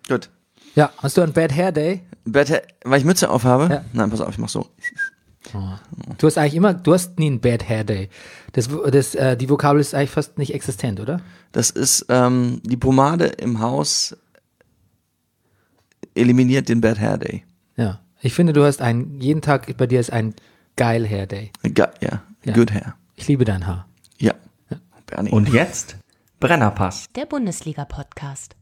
Gut. Ja, hast du einen Bad Hair Day? Weil ich Mütze aufhabe? Ja. Nein, pass auf, ich mach so. Du hast nie einen Bad Hair Day. Die Vokabel ist eigentlich fast nicht existent, oder? Das ist, die Pomade im Haus eliminiert den Bad Hair Day. Ja. Ich finde, jeden Tag bei dir ist ein geil Hair Day. Ja, good hair. Ich liebe dein Haar. Ja. Bernie. Und jetzt Brennerpass. Der Bundesliga-Podcast.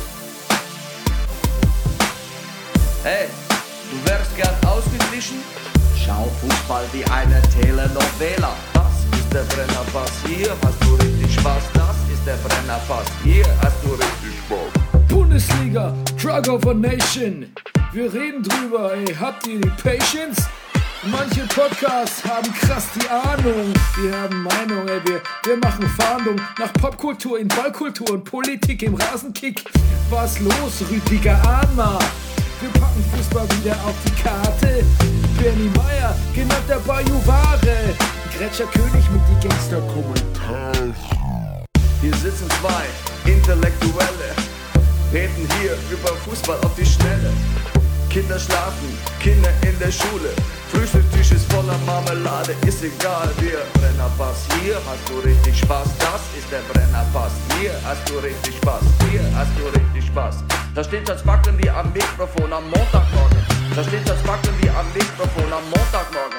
Hey, du wärst gern ausgeglichen? Schau Fußball wie eine Telenovela. Das ist der Brennerpass, hier hast du richtig Spaß. Das ist der Brennerpass, hier hast du richtig Spaß. Bundesliga, Drug of a Nation. Wir reden drüber, ey, habt ihr die Patience? Manche Podcasts haben krass die Ahnung. Wir haben Meinung, ey, wir machen Fahndung nach Popkultur in Ballkultur und Politik im Rasenkick. Was los, Rüdiger Ahnma? Wir packen Fußball wieder auf die Karte. Bernie Meyer, genannt der Bajuware. Gretscher König mit die Gangster-Kommentare. Hier sitzen zwei Intellektuelle, reden hier über Fußball auf die Schnelle. Kinder schlafen, Kinder in der Schule. Frühstückstisch ist voller Marmelade, ist egal, wir Brennerpass. Hier hast du richtig Spaß, das ist der Brennerpass. Hier hast du richtig Spaß, hier hast du richtig Spaß. Da steht das Backen wie am Mikrofon am Montagmorgen. Da steht das Backen wie am Mikrofon am Montagmorgen.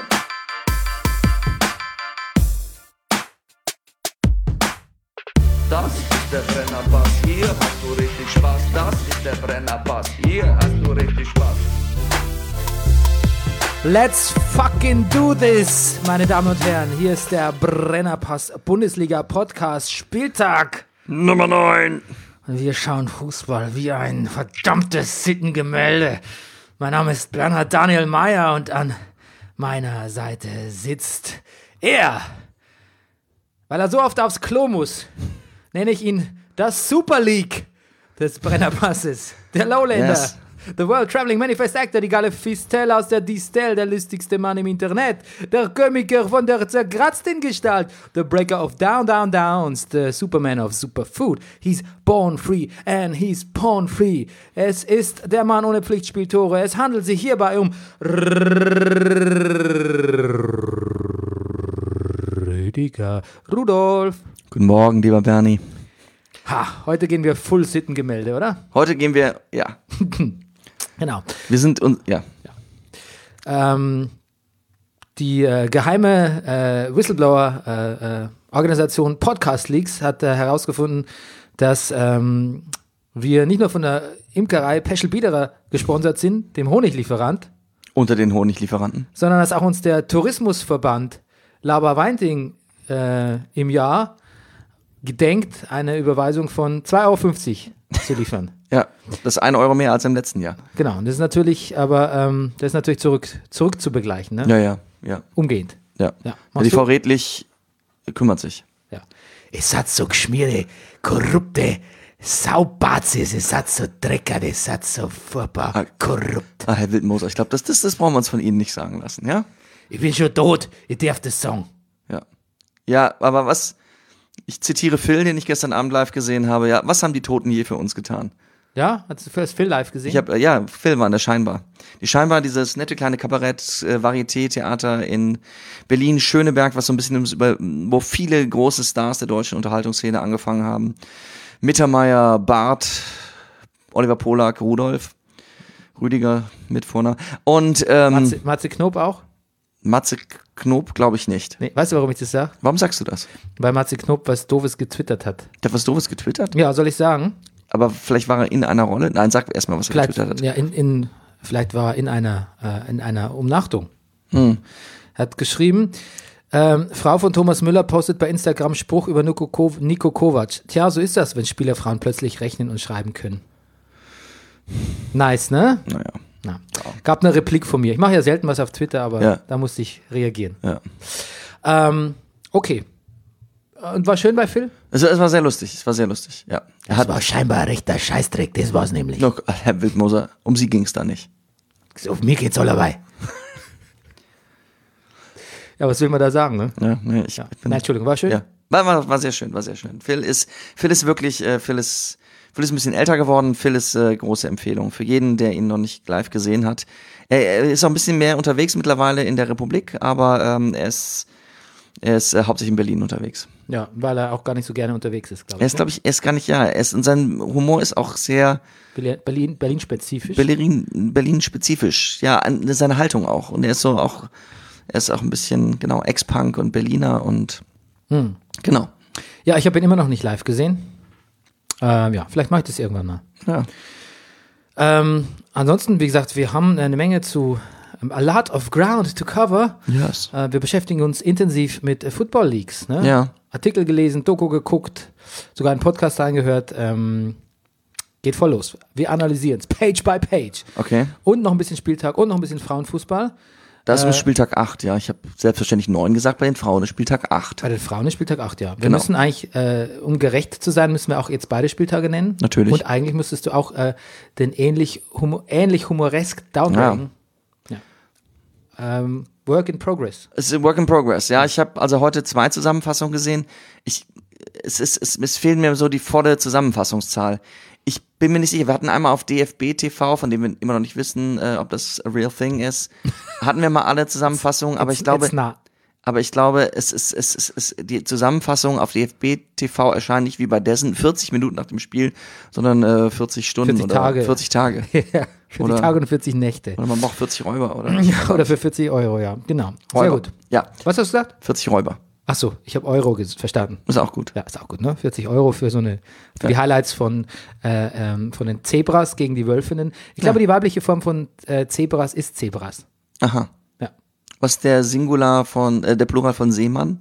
Das ist der Brennerpass, hier hast du richtig Spaß. Das ist der Brennerpass, hier hast du richtig Spaß. Let's fucking do this, meine Damen und Herren. Hier ist der Brennerpass Bundesliga Podcast Spieltag Nummer 9. Und wir schauen Fußball wie ein verdammtes Sittengemälde. Mein Name ist Bernhard Daniel Meyer und an meiner Seite sitzt er. Weil er so oft aufs Klo muss, nenne ich ihn das Super League des Brennerpasses. Der Lowlander. Yes. The World Traveling Manifest Actor, die geile Fistel aus der Distel, der lustigste Mann im Internet, der Komiker von der zerkratzten Gestalt, the Breaker of Down, Down, Downs, the Superman of Superfood. He's born free and he's porn free. Es ist der Mann ohne Pflichtspieltore. Es handelt sich hierbei um Rüdiger Rudolf. Guten Morgen, lieber Bernie. Ha, heute gehen wir Full Sittengemälde, oder? Heute gehen wir, ja. Genau. Wir sind uns, ja. Die geheime Whistleblower-Organisation Podcast Leaks hat herausgefunden, dass wir nicht nur von der Imkerei Peschel Biederer gesponsert sind, dem Honiglieferant, Unter den Honiglieferanten. sondern dass auch uns der Tourismusverband Laber-Weinting im Jahr gedenkt, eine Überweisung von 2,50 € zu liefern. Ja, das ist 1 Euro mehr als im letzten Jahr. Genau, und das ist natürlich, zurück zu begleichen, ne? Ja. Umgehend. Ja. Ja. Die Frau Redlich kümmert sich. Ja. Es hat so geschmierte, korrupte Saubazis, es hat so Drecker, es hat so furchtbar korrupt. Herr Wildmoser, ich glaube, das brauchen wir uns von Ihnen nicht sagen lassen, ja? Ich bin schon tot, ich darf das sagen. Ja. Ja, aber ich zitiere Phil, den ich gestern Abend live gesehen habe, ja, was haben die Toten je für uns getan? Ja, hast du first Phil live gesehen? Phil war in der Scheinbar. Die Scheinbar, dieses nette kleine Kabarett-Varieté-Theater in Berlin-Schöneberg, was so ein bisschen wo viele große Stars der deutschen Unterhaltungsszene angefangen haben. Mittermeier, Barth, Oliver Polak, Rudolf, Rüdiger mit Vornamen. Und Matze Knob auch? Matze Knob glaube ich nicht. Nee, weißt du, warum ich das sage? Warum sagst du das? Weil Matze Knob was Doofes getwittert hat. Der hat was Doofes getwittert? Ja, soll ich sagen? Aber vielleicht war er in einer Rolle? Nein, sag erstmal, was er getwittert hat. Ja, vielleicht war er in einer Umnachtung. Er hat geschrieben, Frau von Thomas Müller postet bei Instagram Spruch über Niko Kovac. Tja, so ist das, wenn Spielerfrauen plötzlich rechnen und schreiben können. Nice, ne? Naja. Na. Gab eine Replik von mir. Ich mache ja selten was auf Twitter, aber da musste ich reagieren. Ja. Okay. Und war schön bei Phil? Es war sehr lustig, ja. Das war scheinbar ein rechter Scheißdreck, das war's nämlich. Noch, Herr Wildmoser, um Sie ging es da nicht. Auf mir geht's all dabei. Ja, was will man da sagen, ne? Ja, nee, Nein, Entschuldigung, war schön? Ja. War sehr schön. Phil ist wirklich, Phil ist ein bisschen älter geworden. Phil ist große Empfehlung für jeden, der ihn noch nicht live gesehen hat. Er ist auch ein bisschen mehr unterwegs mittlerweile in der Republik, aber er ist hauptsächlich in Berlin unterwegs. Ja, weil er auch gar nicht so gerne unterwegs ist, glaube ich. Er ist, glaube ich, und sein Humor ist auch sehr Berlin-spezifisch. Berlin-spezifisch. Ja, seine Haltung auch. Und er ist auch ein bisschen, genau, Ex-Punk und Berliner und genau. Ja, ich habe ihn immer noch nicht live gesehen. Ja, vielleicht mache ich das irgendwann mal. Ja. Ansonsten, wie gesagt, wir haben eine Menge a lot of ground to cover. Yes. Wir beschäftigen uns intensiv mit Football Leagues. Ne? Ja. Artikel gelesen, Doku geguckt, sogar einen Podcast angehört. Geht voll los. Wir analysieren es Page by Page. Okay. Und noch ein bisschen Spieltag und noch ein bisschen Frauenfußball. Das ist Spieltag 8, ja. Ich habe selbstverständlich 9 gesagt, bei den Frauen ist Spieltag 8. Bei den Frauen ist Spieltag 8, ja. Wir Genau. müssen eigentlich, um gerecht zu sein, müssen wir auch jetzt beide Spieltage nennen. Natürlich. Und eigentlich müsstest du auch den ähnlich humoresk downgraden. Ja. Work in progress. Es ist Work in Progress, ja. Ich habe also heute 2 Zusammenfassungen gesehen. Es fehlt mir so die volle Zusammenfassungszahl. Ich bin mir nicht sicher, wir hatten einmal auf DFB TV, von dem wir immer noch nicht wissen, ob das a real thing ist, hatten wir mal alle Zusammenfassungen, aber ich glaube, die Zusammenfassungen auf DFB TV erscheinen nicht wie bei dessen 40 Minuten nach dem Spiel, sondern 40 Stunden 40 oder Tage. 40 Tage. Ja, 40 Oder- Tage und 40 Nächte. Oder man braucht 40 Räuber, oder? Ja, oder für 40 €, ja. Genau. Sehr Räuber. gut. Ja, Was hast du gesagt? 40 Räuber. Ach so, ich habe Euro verstanden. Ist auch gut. Ja, ist auch gut, ne? 40 € für die Highlights von den Zebras gegen die Wölfinnen. Ich glaube, die weibliche Form von Zebras ist Zebras. Aha. Ja. Was ist der der Plural von Seemann?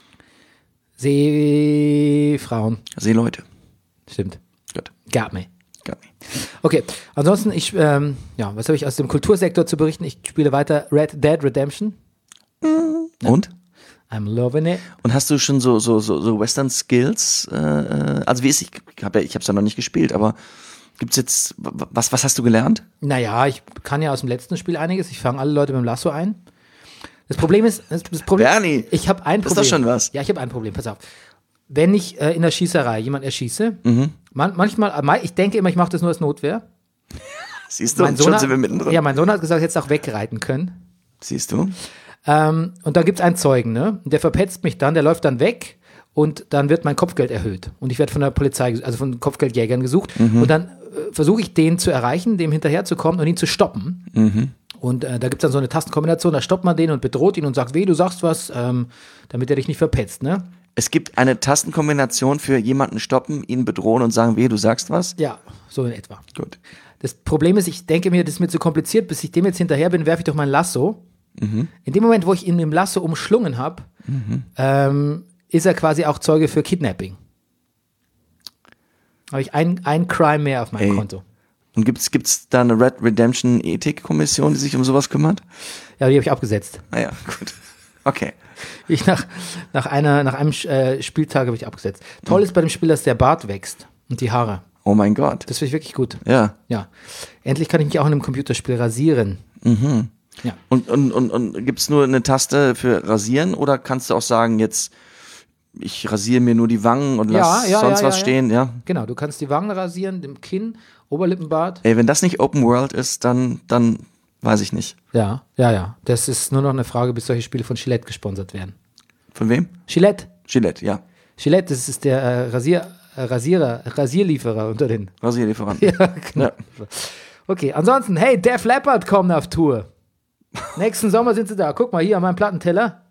Seefrauen. Seeleute. Stimmt. Gut. Got me. Got me. Okay, ansonsten, was habe ich aus dem Kultursektor zu berichten? Ich spiele weiter Red Dead Redemption. Und? I'm loving it. Und hast du schon so Western Skills? Also wie ist ich habe es ja noch nicht gespielt, aber gibt's jetzt was hast du gelernt? Naja, ich kann ja aus dem letzten Spiel einiges. Ich fange alle Leute mit dem Lasso ein. Das Problem ist, Bernie, ich habe ein das Problem. ist doch schon was. Ja, ich habe ein Problem, pass auf. Wenn ich in der Schießerei jemanden erschieße, manchmal, ich denke immer, ich mache das nur als Notwehr. Siehst du, schon sind wir mittendrin. Ja, mein Sohn hat gesagt, jetzt auch wegreiten können. Siehst du? Und da gibt's einen Zeugen, ne? Der verpetzt mich dann, der läuft dann weg und dann wird mein Kopfgeld erhöht. Und ich werde von der Polizei, also von Kopfgeldjägern gesucht. Und dann versuche ich den zu erreichen, dem hinterherzukommen und ihn zu stoppen. Und da gibt's dann so eine Tastenkombination, da stoppt man den und bedroht ihn und sagt, du sagst was, damit er dich nicht verpetzt, ne? Es gibt eine Tastenkombination für jemanden stoppen, ihn bedrohen und sagen, du sagst was? Ja, so in etwa. Gut. Das Problem ist, ich denke mir, das ist mir zu kompliziert, bis ich dem jetzt hinterher bin, werfe ich doch mein Lasso. In dem Moment, wo ich ihn mit dem Lasso umschlungen habe, ist er quasi auch Zeuge für Kidnapping. Habe ich ein Crime mehr auf meinem Konto. Und gibt's da eine Red Redemption Ethikkommission, die sich um sowas kümmert? Ja, die habe ich abgesetzt. Ah ja, gut. Okay. Nach einem Spieltag habe ich abgesetzt. Toll ist bei dem Spiel, dass der Bart wächst und die Haare. Oh mein Gott. Das finde ich wirklich gut. Ja. Ja. Endlich kann ich mich auch in einem Computerspiel rasieren. Ja. Und gibt's nur eine Taste für rasieren oder kannst du auch sagen, jetzt ich rasiere mir nur die Wangen und lass sonst was stehen, ja? Genau, du kannst die Wangen rasieren, dem Kinn, Oberlippenbart. Ey, wenn das nicht Open World ist, dann weiß ich nicht. Ja. Das ist nur noch eine Frage, bis solche Spiele von Gillette gesponsert werden. Von wem? Gillette, ja. das ist der Rasierlieferer unter den. Rasierlieferanten. Ja, genau. Ja. Okay, ansonsten, hey, Def Leppard kommen auf Tour. Nächsten Sommer sind sie da. Guck mal hier an meinem Plattenteller.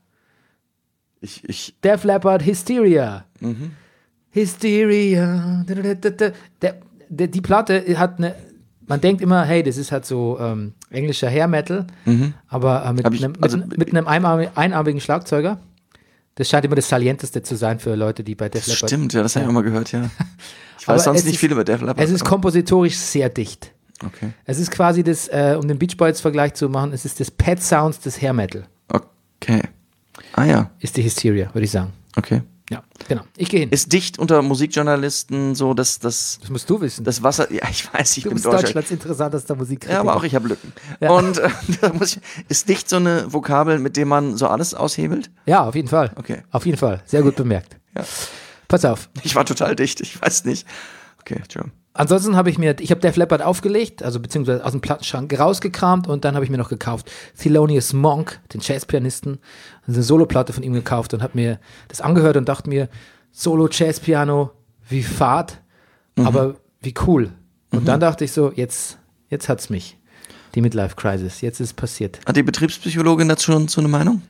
Def Leppard, Hysteria. Hysteria. Die Platte hat eine. Man denkt immer, hey, das ist halt so englischer Hair Metal, aber mit einem einarmigen Schlagzeuger. Das scheint immer das Salienteste zu sein für Leute, die bei Def Leppard. Stimmt, ja, das habe ich auch mal gehört, ja. Ich Aber weiß sonst es nicht ist- viel über Def Leppard. Es ist kompositorisch sehr dicht. Okay. Es ist quasi das, um den Beach Boys Vergleich zu machen, es ist das Pet Sounds des Hair Metal. Okay. Ah ja, Ist die Hysteria, würde ich sagen. okay. Ja, genau. Ich gehe hin. Ist dicht unter Musikjournalisten so, dass Das musst du wissen. das Wasser, ja, ich weiß, ich Du bin bist Deutscher. Deutschlands interessantester Musikkritiker. Ja, aber auch ich habe Lücken. Ja. Und da ist dicht so eine Vokabel, mit dem man so alles aushebelt? Ja, auf jeden Fall. Okay. Auf jeden Fall. Sehr gut bemerkt. Ja. Pass auf. Ich war total dicht, ich weiß nicht. Okay, Entschuldigung. ansonsten habe ich Def Leppard aufgelegt, also beziehungsweise aus dem Plattenschrank rausgekramt und dann habe ich mir noch gekauft Thelonious Monk, den Jazzpianisten, eine Soloplatte von ihm gekauft und habe mir das angehört und dachte mir, Solo-Jazzpiano, wie fad, aber wie cool. Und dann dachte ich so, jetzt hat's mich. Die Midlife-Crisis, jetzt ist es passiert. Hat die Betriebspsychologin dazu schon so eine Meinung?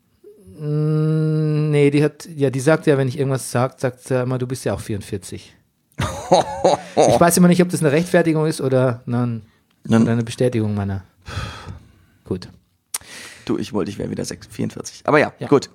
Nee, die sagt ja, wenn ich irgendwas sagt sie immer, du bist ja auch 44. Ich weiß immer nicht, ob das eine Rechtfertigung ist oder eine Bestätigung meiner. Gut. Du, ich wollte, ich wäre wieder 44. Aber ja, gut.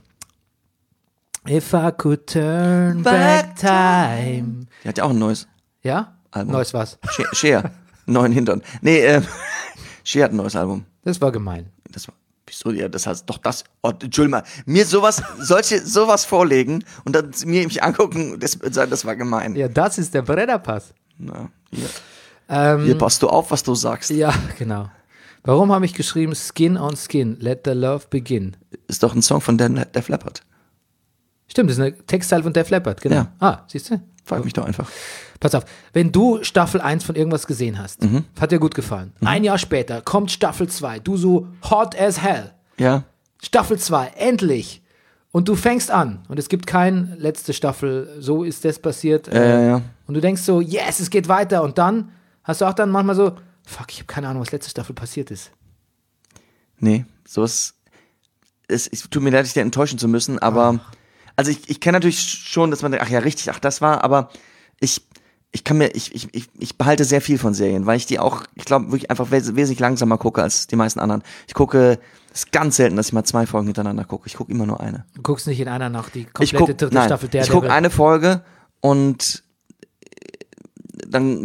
If I could turn back time. Die hat ja auch ein neues Ja? Album. Neues was? Cher. Neuen Hintern. Nee, Cher hat ein neues Album. Das war gemein. Das war, wieso? Ja, das heißt doch das. Oh, Entschuldigung mal, mir sowas vorlegen und dann mir mich angucken, das war gemein. Ja, das ist der Brennerpass. Na, hier passt du auf, was du sagst. Ja, genau. Warum habe ich geschrieben Skin on Skin, let the love begin? Ist doch ein Song von Def Leppard. Stimmt, das ist eine Textteil von Def Leppard, genau. Ja. Ah, siehst du? Frag mich doch einfach. Pass auf, wenn du Staffel 1 von irgendwas gesehen hast, hat dir gut gefallen. Ein Jahr später kommt Staffel 2, du so hot as hell. Ja. Staffel 2, endlich. Und du fängst an und es gibt keine letzte Staffel, so ist das passiert. Ja. Und du denkst so, yes, es geht weiter. Und dann hast du auch dann manchmal so, fuck, ich habe keine Ahnung, was letzte Staffel passiert ist. Nee, sowas. Es tut mir leid, dich da enttäuschen zu müssen, aber also ich kenne natürlich schon, dass man denkt, ach ja, richtig, ach das war, aber ich behalte sehr viel von Serien, weil ich die auch, ich glaube, wirklich einfach wesentlich langsamer gucke als die meisten anderen. Es ist ganz selten, dass ich mal 2 Folgen hintereinander gucke. Ich gucke immer nur eine. Du guckst nicht in einer Nacht die komplette dritte Staffel Ich gucke eine Folge und dann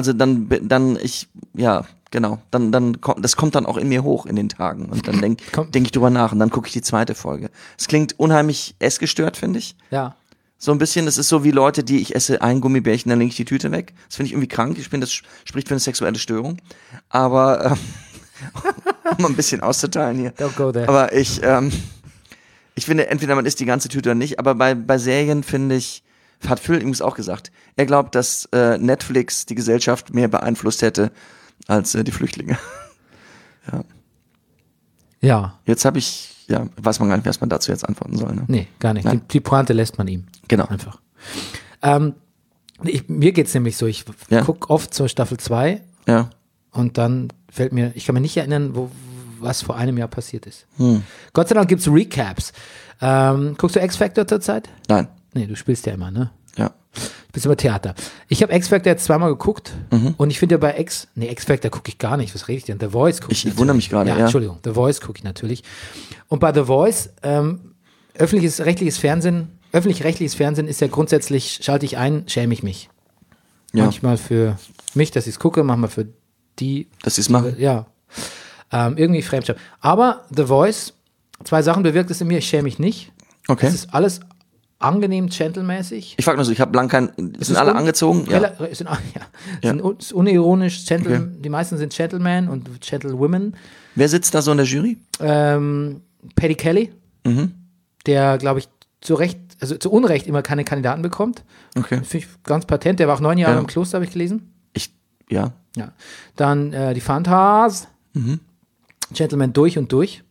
das kommt dann auch in mir hoch in den Tagen und dann denk ich drüber nach und dann gucke ich die zweite Folge. Es klingt unheimlich essgestört, finde ich. Ja. So ein bisschen, das ist so wie Leute, die ich esse ein Gummibärchen, dann lege ich die Tüte weg. Das finde ich irgendwie krank. Ich finde, das spricht für eine sexuelle Störung. Aber um mal ein bisschen auszuteilen hier. Don't go there. Aber ich finde, entweder man isst die ganze Tüte oder nicht, aber bei Serien finde ich, hat Phil übrigens auch gesagt, er glaubt, dass Netflix die Gesellschaft mehr beeinflusst hätte als die Flüchtlinge. Ja. Jetzt weiß man gar nicht, was man dazu jetzt antworten soll. Ne? Nee, gar nicht. Die Pointe lässt man ihm. Genau. Einfach. Mir geht's nämlich so, ich gucke oft zur Staffel 2 und dann ich kann mir nicht erinnern, was vor einem Jahr passiert ist. Gott sei Dank gibt's Recaps. Guckst du X-Factor zurzeit? Nein. Nee, du spielst ja immer, ne? Ja. Du bist immer Theater. Ich habe X-Factor jetzt 2-mal geguckt und ich finde ja bei X-Factor gucke ich gar nicht. Was rede ich denn? The Voice gucke ich. Ich wundere mich gerade, ja. Entschuldigung, The Voice gucke ich natürlich. Und bei The Voice, öffentlich-rechtliches Fernsehen ist ja grundsätzlich, schalte ich ein, schäme ich mich. Ja. Manchmal für mich, dass ich es gucke, manchmal für die. Dass sie es machen? Ja. Irgendwie Fremdscham. Aber The Voice, 2 Sachen bewirkt es in mir, ich schäme mich nicht. Okay. Es ist alles angenehm, gentlemäßig. Ich frage nur so, ich habe lang sind alle angezogen? Ja. Sind unironisch, die meisten sind Gentlemen und Gentlewomen. Wer sitzt da so in der Jury? Paddy Kelly, der, glaube ich, zu Unrecht immer keine Kandidaten bekommt. Okay. Das finde ich ganz patent. Der war auch 9 Jahre im Kloster, habe ich gelesen. Ja. Dann die Fantas, Gentleman durch und durch.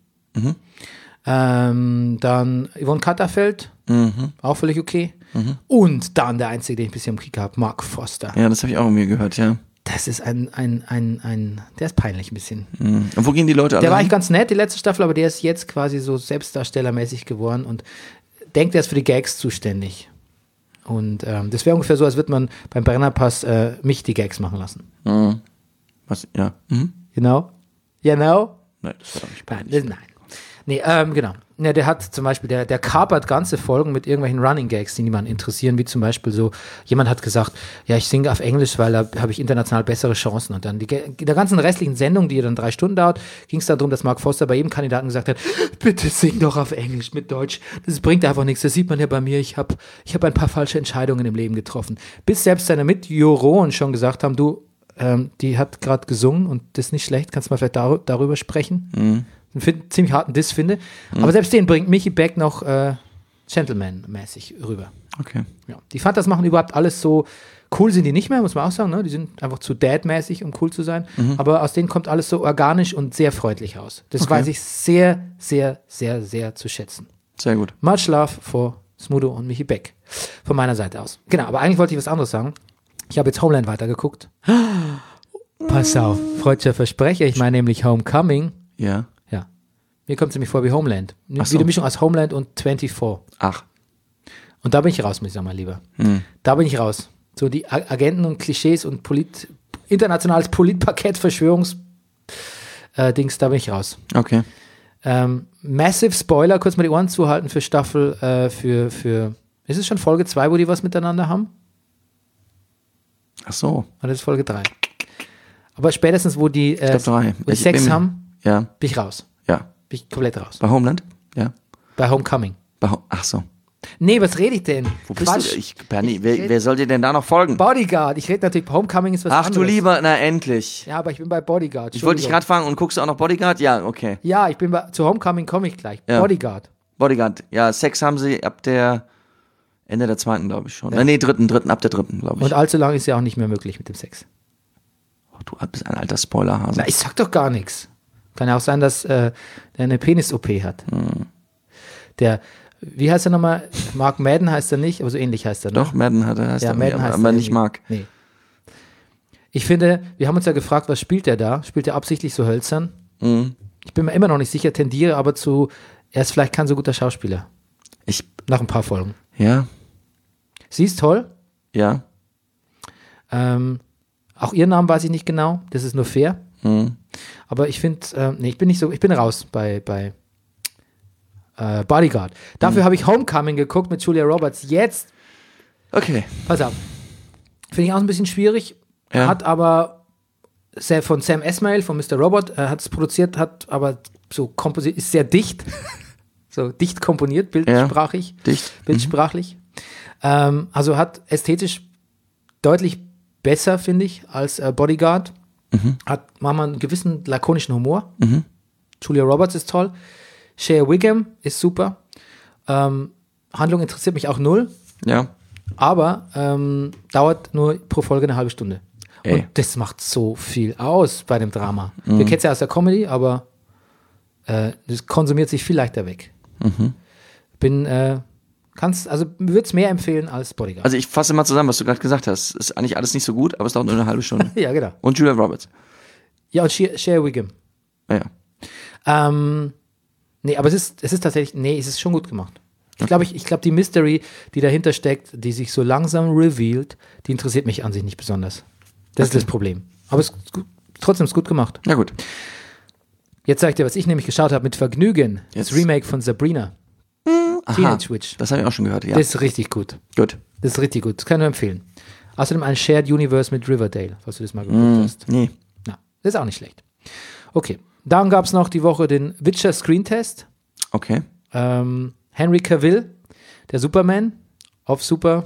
Dann Yvonne Katterfeld, auch völlig okay. Und dann der Einzige, den ich bisher im Krieg habe, Mark Foster. Ja, das habe ich auch irgendwie gehört, ja. Das ist der ist peinlich ein bisschen. Und wo gehen die Leute alle Der war hin? eigentlich ganz nett, die letzte Staffel, aber der ist jetzt quasi so selbstdarstellermäßig geworden und denkt, er ist für die Gags zuständig. Und das wäre ungefähr so, als würde man beim Brennerpass mich die Gags machen lassen. Was? Ja. Genau? Nein, das war doch nicht peinlich. Nein. Nee, genau. Ja, der hat zum Beispiel, der kapert ganze Folgen mit irgendwelchen Running Gags, die niemanden interessieren, wie zum Beispiel so, jemand hat gesagt, ja, ich singe auf Englisch, weil da habe ich international bessere Chancen. Und dann der ganzen restlichen Sendung, die dann 3 Stunden dauert, ging es darum, dass Mark Foster bei jedem Kandidaten gesagt hat, bitte sing doch auf Englisch mit Deutsch. Das bringt einfach nichts. Das sieht man ja bei mir. Ich hab ein paar falsche Entscheidungen im Leben getroffen. Bis selbst seine Mitjuroren schon gesagt haben, du, die hat gerade gesungen und das ist nicht schlecht, kannst du mal vielleicht darüber sprechen? Einen ziemlich harten Diss finde. Aber selbst den bringt Michi Beck noch Gentleman-mäßig rüber. Okay. Ja. Die Fantas machen überhaupt alles so Cool sind die nicht mehr, muss man auch sagen. Ne? Die sind einfach zu Dad-mäßig, um cool zu sein. Aber aus denen kommt alles so organisch und sehr freundlich raus. Das weiß ich sehr, sehr, sehr, sehr zu schätzen. Sehr gut. Much love for Smudo und Michi Beck. Von meiner Seite aus. Genau, aber eigentlich wollte ich was anderes sagen. Ich habe jetzt Homeland weitergeguckt. Pass auf, freudscher Versprecher. Ich meine nämlich Homecoming. Ja. Ja. Mir kommt es nämlich vor wie Homeland. Ach so. Wie eine Mischung aus Homeland und 24. Ach. Und da bin ich raus, muss ich sagen, mein Lieber. Da bin ich raus. So die Agenten und Klischees und internationales Politpaket, Verschwörungs Dings, da bin ich raus. Okay. Massive Spoiler, kurz mal die Ohren zuhalten für Staffel, ist es schon Folge 2, wo die was miteinander haben? Ach so. Oder ist es Folge 3? Aber spätestens, wo die, Ich glaub, 3. wo die Sex haben, Ja. bin ich raus. Ja. Bin ich komplett raus. Bei Homeland? Ja. Bei Homecoming. Ach so. Nee, was rede ich denn? Wo bist du? Bernie, wer soll dir denn da noch folgen? Bodyguard. Ich rede natürlich, Homecoming ist was Ach anderes. du lieber, na endlich. Ja, aber ich bin bei Bodyguard. Ich wollte dich gerade fragen, und guckst du auch noch Bodyguard? Ja, okay. Ja, zu Homecoming komme ich gleich. Ja. Bodyguard. Bodyguard. Ja, Sex haben sie ab der Ende der 2. glaube ich schon. Nee, dritten, ab der 3. glaube ich. Und allzu lang ist ja auch nicht mehr möglich mit dem Sex. Du bist ein alter Spoilerhase. Na, ich sag doch gar nichts. Kann ja auch sein, dass der eine Penis-OP hat. Der, wie heißt er nochmal? Mark Madden heißt er nicht, aber so ähnlich heißt er. Ne? Doch, Madden heißt Ja, er, Madden heißt aber er nicht irgendwie. Mark. Nee. Ich finde, wir haben uns ja gefragt, was spielt er da? Spielt er absichtlich so hölzern? Ich bin mir immer noch nicht sicher, tendiere aber zu, er ist vielleicht kein so guter Schauspieler. Nach ein paar Folgen. Ja, Sie ist toll. ja. Auch ihren Namen weiß ich nicht genau. Das ist nur fair. Aber ich finde, ich bin raus bei Bodyguard. Dafür habe ich Homecoming geguckt mit Julia Roberts. Jetzt, Okay. pass auf. Finde ich auch ein bisschen schwierig. Ja. Hat aber von Sam Esmail, von Mr. Robot, hat es produziert, hat aber so ist sehr dicht. So dicht komponiert, bildsprachlich. Dicht. Bildsprachlich. Also hat ästhetisch deutlich besser, finde ich, als Bodyguard. Hat manchmal einen gewissen lakonischen Humor. Julia Roberts ist toll. Shea Wiggum ist super. Handlung interessiert mich auch null. Ja. Aber dauert nur pro Folge eine halbe Stunde. Ey. Und das macht so viel aus bei dem Drama. Wir kennen es ja aus der Comedy, aber das konsumiert sich viel leichter weg. Würde es mehr empfehlen als Bodyguard. Also ich fasse mal zusammen, was du gerade gesagt hast. Ist eigentlich alles nicht so gut, aber es dauert nur eine halbe Stunde. Ja, genau. Und Julia Roberts. Ja, und Shea Wiggum. Ja. Nee, aber es ist tatsächlich, es ist schon gut gemacht. Ich glaube, die Mystery, die dahinter steckt, die sich so langsam revealed, die interessiert mich an sich nicht besonders. Das ist das Problem. Aber es ist trotzdem gut gemacht. Ja gut. Jetzt sag ich dir, was ich nämlich geschaut habe mit Vergnügen. Jetzt. Das Remake von Sabrina. Aha, Teenage Witch. das habe ich auch schon gehört, ja. Das ist richtig gut. Gut. Das ist richtig gut. Das kann ich nur empfehlen. Außerdem ein Shared Universe mit Riverdale, falls du das mal geguckt hast. Nee. Na, das ist auch nicht schlecht. Okay. Dann gab es noch die Woche den Witcher Screen Test. Okay. Henry Cavill, der Superman auf Superman.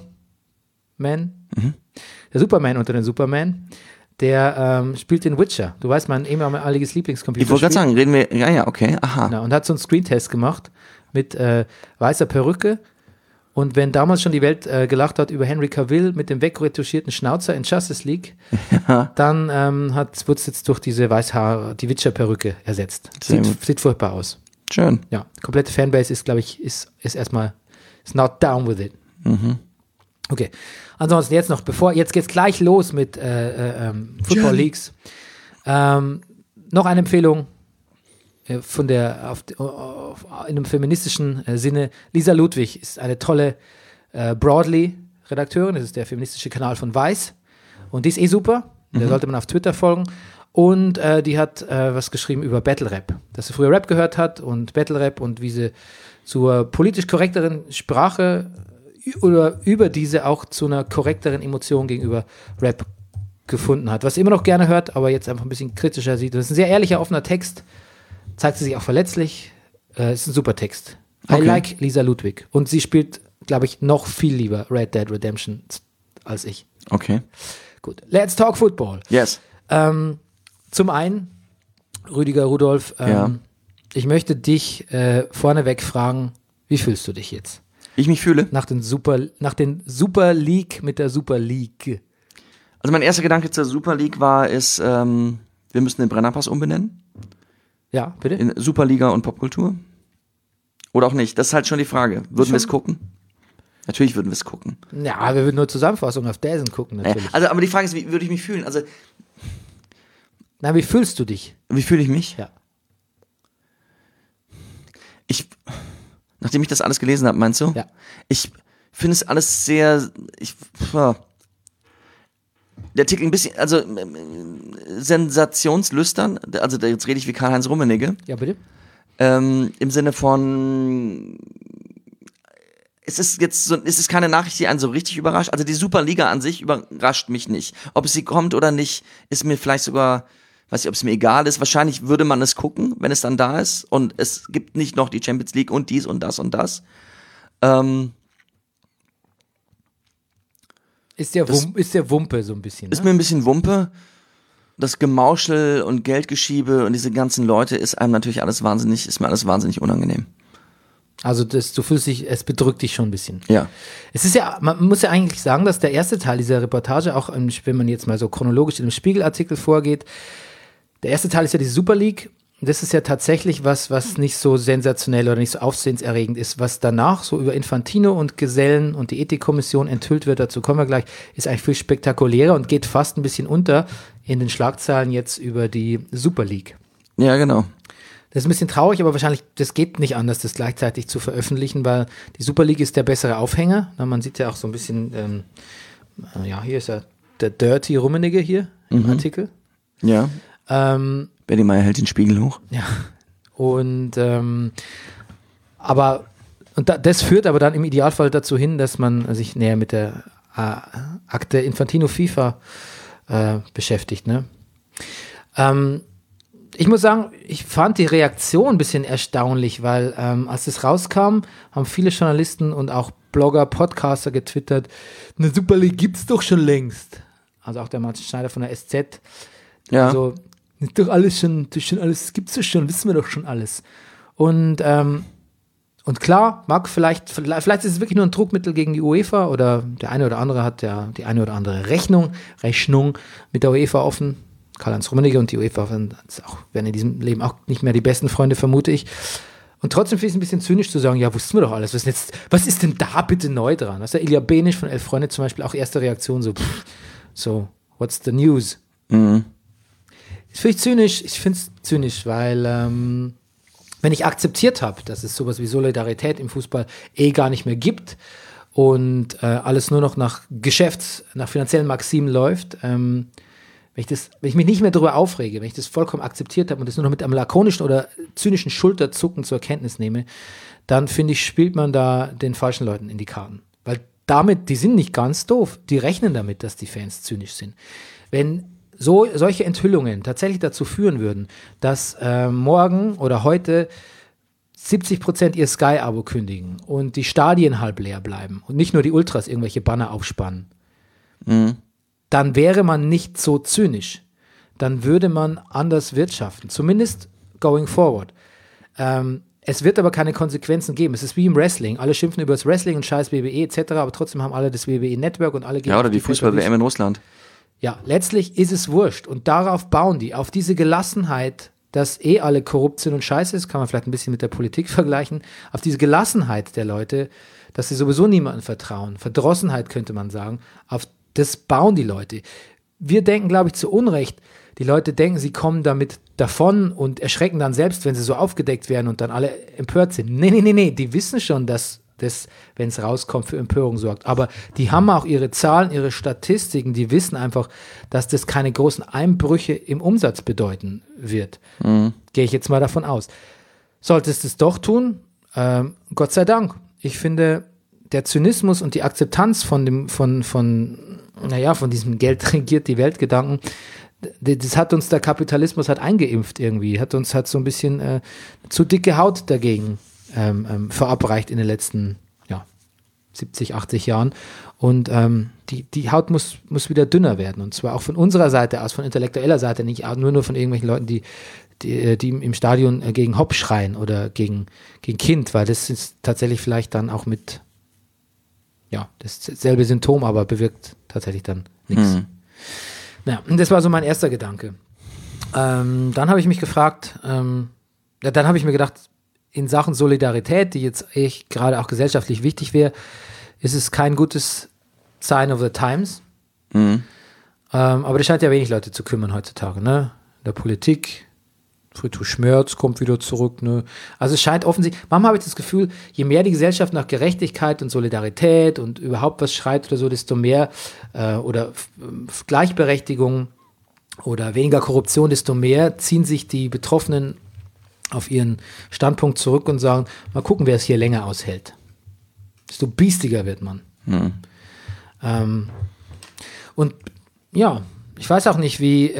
Der Superman unter den Superman. Der spielt den Witcher. Du weißt, mein ehemaliges Lieblingscomputer. Ich wollte gerade sagen, reden wir, ja, okay, aha. Genau, und hat so einen Screentest gemacht mit weißer Perücke. Und wenn damals schon die Welt gelacht hat über Henry Cavill mit dem wegretuschierten Schnauzer in Justice League, dann wurde es jetzt durch diese die Witcher-Perücke ersetzt. Sieht furchtbar aus. Schön. Ja, komplette Fanbase ist, glaube ich, ist erstmal not down with it. Okay. Ansonsten jetzt geht's gleich los mit Football Leagues. Noch eine Empfehlung in einem feministischen Sinne. Lisa Ludwig ist eine tolle Broadly-Redakteurin. Das ist der feministische Kanal von Vice. Und die ist super. Der sollte man auf Twitter folgen. Und die hat was geschrieben über Battle Rap. Dass sie früher Rap gehört hat und Battle Rap und wie sie zur politisch korrekteren Sprache oder über diese auch zu einer korrekteren Emotion gegenüber Rap gefunden hat. Was sie immer noch gerne hört, aber jetzt einfach ein bisschen kritischer sieht. Das ist ein sehr ehrlicher, offener Text. Zeigt sie sich auch verletzlich. Ist ein super Text. Okay. I like Lisa Ludwig. Und sie spielt, glaube ich, noch viel lieber Red Dead Redemption als ich. Okay. Gut. Let's talk Football. Yes. Zum einen, Rüdiger Rudolph, Ja. ich möchte dich vorneweg fragen, wie fühlst du dich jetzt? Ich mich fühle? Nach den Super League mit der Super League. Also mein erster Gedanke zur Super League ist, wir müssen den Brennerpass umbenennen. Ja, bitte? In Superliga und Popkultur. Oder auch nicht. Das ist halt schon die Frage. Würden wir es gucken? Natürlich würden wir es gucken. Ja, wir würden nur Zusammenfassungen auf Dazen gucken, natürlich. Also, aber die Frage ist, wie würde ich mich fühlen? Also, Na, wie fühlst du dich? wie fühle ich mich? Ja. Nachdem ich das alles gelesen habe, meinst du? Ja. Ich finde es alles sehr, der Artikel ein bisschen, also sensationslüstern, also jetzt rede ich wie Karl-Heinz Rummenigge, Ja, bitte? im Sinne von, es ist keine Nachricht, die einen so richtig überrascht, also die Superliga an sich überrascht mich nicht. Ob sie kommt oder nicht, ist mir vielleicht sogar, weiß ich, ob es mir egal ist, wahrscheinlich würde man es gucken, wenn es dann da ist und es gibt nicht noch die Champions League und dies und das und das. Ist der Wumpe so ein bisschen, Ist ne? mir ein bisschen Wumpe. Das Gemauschel und Geldgeschiebe und diese ganzen Leute ist mir alles wahnsinnig unangenehm. Also du fühlst dich, es bedrückt dich schon ein bisschen. Ja. Es ist ja, man muss ja eigentlich sagen, dass der erste Teil dieser Reportage, auch wenn man jetzt mal so chronologisch in dem Spiegelartikel vorgeht, der erste Teil ist ja die Super League. Das ist ja tatsächlich was nicht so sensationell oder nicht so aufsehenserregend ist. Was danach so über Infantino und Gesellen und die Ethikkommission enthüllt wird, dazu kommen wir gleich, ist eigentlich viel spektakulärer und geht fast ein bisschen unter in den Schlagzeilen jetzt über die Super League. Ja, genau. Das ist ein bisschen traurig, aber wahrscheinlich, das geht nicht anders, das gleichzeitig zu veröffentlichen, weil die Super League ist der bessere Aufhänger. Na, man sieht ja auch so ein bisschen, hier ist ja der Dirty Rummenigge hier im Artikel. Ja. Betty Meyer hält den Spiegel hoch. Ja. Und das führt aber dann im Idealfall dazu hin, dass man sich näher mit der Akte Infantino FIFA beschäftigt. Ne? Ich muss sagen, ich fand die Reaktion ein bisschen erstaunlich, weil als es rauskam, haben viele Journalisten und auch Blogger, Podcaster getwittert, eine Super League gibt's doch schon längst. Also auch der Martin Schneider von der SZ. Ja. Also, ist doch alles schon alles, gibt's doch schon, wissen wir doch schon alles. Und klar, vielleicht ist es wirklich nur ein Druckmittel gegen die UEFA oder der eine oder andere hat ja die eine oder andere Rechnung mit der UEFA offen. Karl-Heinz Rummenigge und die UEFA werden in diesem Leben auch nicht mehr die besten Freunde, vermute ich. Und trotzdem finde ich es ein bisschen zynisch zu sagen, ja, wussten wir doch alles. Was ist denn da bitte neu dran? Das ist ja Ilja Benisch von 11 Freunde zum Beispiel auch erste Reaktion so, what's the news? Mhm. Das finde ich zynisch. Ich finde es zynisch, weil wenn ich akzeptiert habe, dass es sowas wie Solidarität im Fußball gar nicht mehr gibt und alles nur noch nach finanziellen Maximen läuft, wenn ich mich nicht mehr darüber aufrege, wenn ich das vollkommen akzeptiert habe und das nur noch mit einem lakonischen oder zynischen Schulterzucken zur Kenntnis nehme, dann finde ich, spielt man da den falschen Leuten in die Karten. Weil die sind nicht ganz doof, die rechnen damit, dass die Fans zynisch sind. Wenn solche Enthüllungen tatsächlich dazu führen würden, dass morgen oder heute 70% ihr Sky-Abo kündigen und die Stadien halb leer bleiben und nicht nur die Ultras irgendwelche Banner aufspannen, dann wäre man nicht so zynisch. Dann würde man anders wirtschaften, zumindest going forward. Es wird aber keine Konsequenzen geben. Es ist wie im Wrestling. Alle schimpfen über das Wrestling und scheiß WWE etc., aber trotzdem haben alle das WWE-Network und alle gehen. Ja, oder die Fußball-WM in Russland. Ja, letztlich ist es wurscht und darauf bauen die, auf diese Gelassenheit, dass alle korrupt sind und scheiße ist, kann man vielleicht ein bisschen mit der Politik vergleichen, auf diese Gelassenheit der Leute, dass sie sowieso niemandem vertrauen, Verdrossenheit könnte man sagen, auf das bauen die Leute. Wir denken, glaube ich, zu Unrecht, die Leute denken, sie kommen damit davon und erschrecken dann selbst, wenn sie so aufgedeckt werden und dann alle empört sind. Nee, die wissen schon, dass das, wenn es rauskommt, für Empörung sorgt. Aber die haben auch ihre Zahlen, ihre Statistiken, die wissen einfach, dass das keine großen Einbrüche im Umsatz bedeuten wird. Gehe ich jetzt mal davon aus. Solltest es doch tun, Gott sei Dank. Ich finde, der Zynismus und die Akzeptanz von diesem Geld regiert die Weltgedanken, das hat uns der Kapitalismus eingeimpft irgendwie, hat so ein bisschen zu dicke Haut dagegen verabreicht in den letzten 70, 80 Jahren. Und die Haut muss wieder dünner werden. Und zwar auch von unserer Seite aus, von intellektueller Seite, nicht nur von irgendwelchen Leuten, die im Stadion gegen Hopp schreien oder gegen Kind, weil das ist tatsächlich vielleicht dann auch mit dasselbe Symptom, aber bewirkt tatsächlich dann nichts. Ja, und das war so mein erster Gedanke. Dann habe ich mich gefragt, dann habe ich mir gedacht, in Sachen Solidarität, die jetzt gerade auch gesellschaftlich wichtig wäre, ist es kein gutes Sign of the Times. Aber das scheint ja wenig Leute zu kümmern heutzutage, ne? In der Politik, Friedrich Schmerz kommt wieder zurück, ne? Also es scheint offensichtlich, manchmal habe ich das Gefühl, je mehr die Gesellschaft nach Gerechtigkeit und Solidarität und überhaupt was schreit oder so, desto mehr oder Gleichberechtigung oder weniger Korruption, desto mehr ziehen sich die Betroffenen auf ihren Standpunkt zurück und sagen, mal gucken, wer es hier länger aushält. Desto biestiger wird man. Und ja, ich weiß auch nicht, ich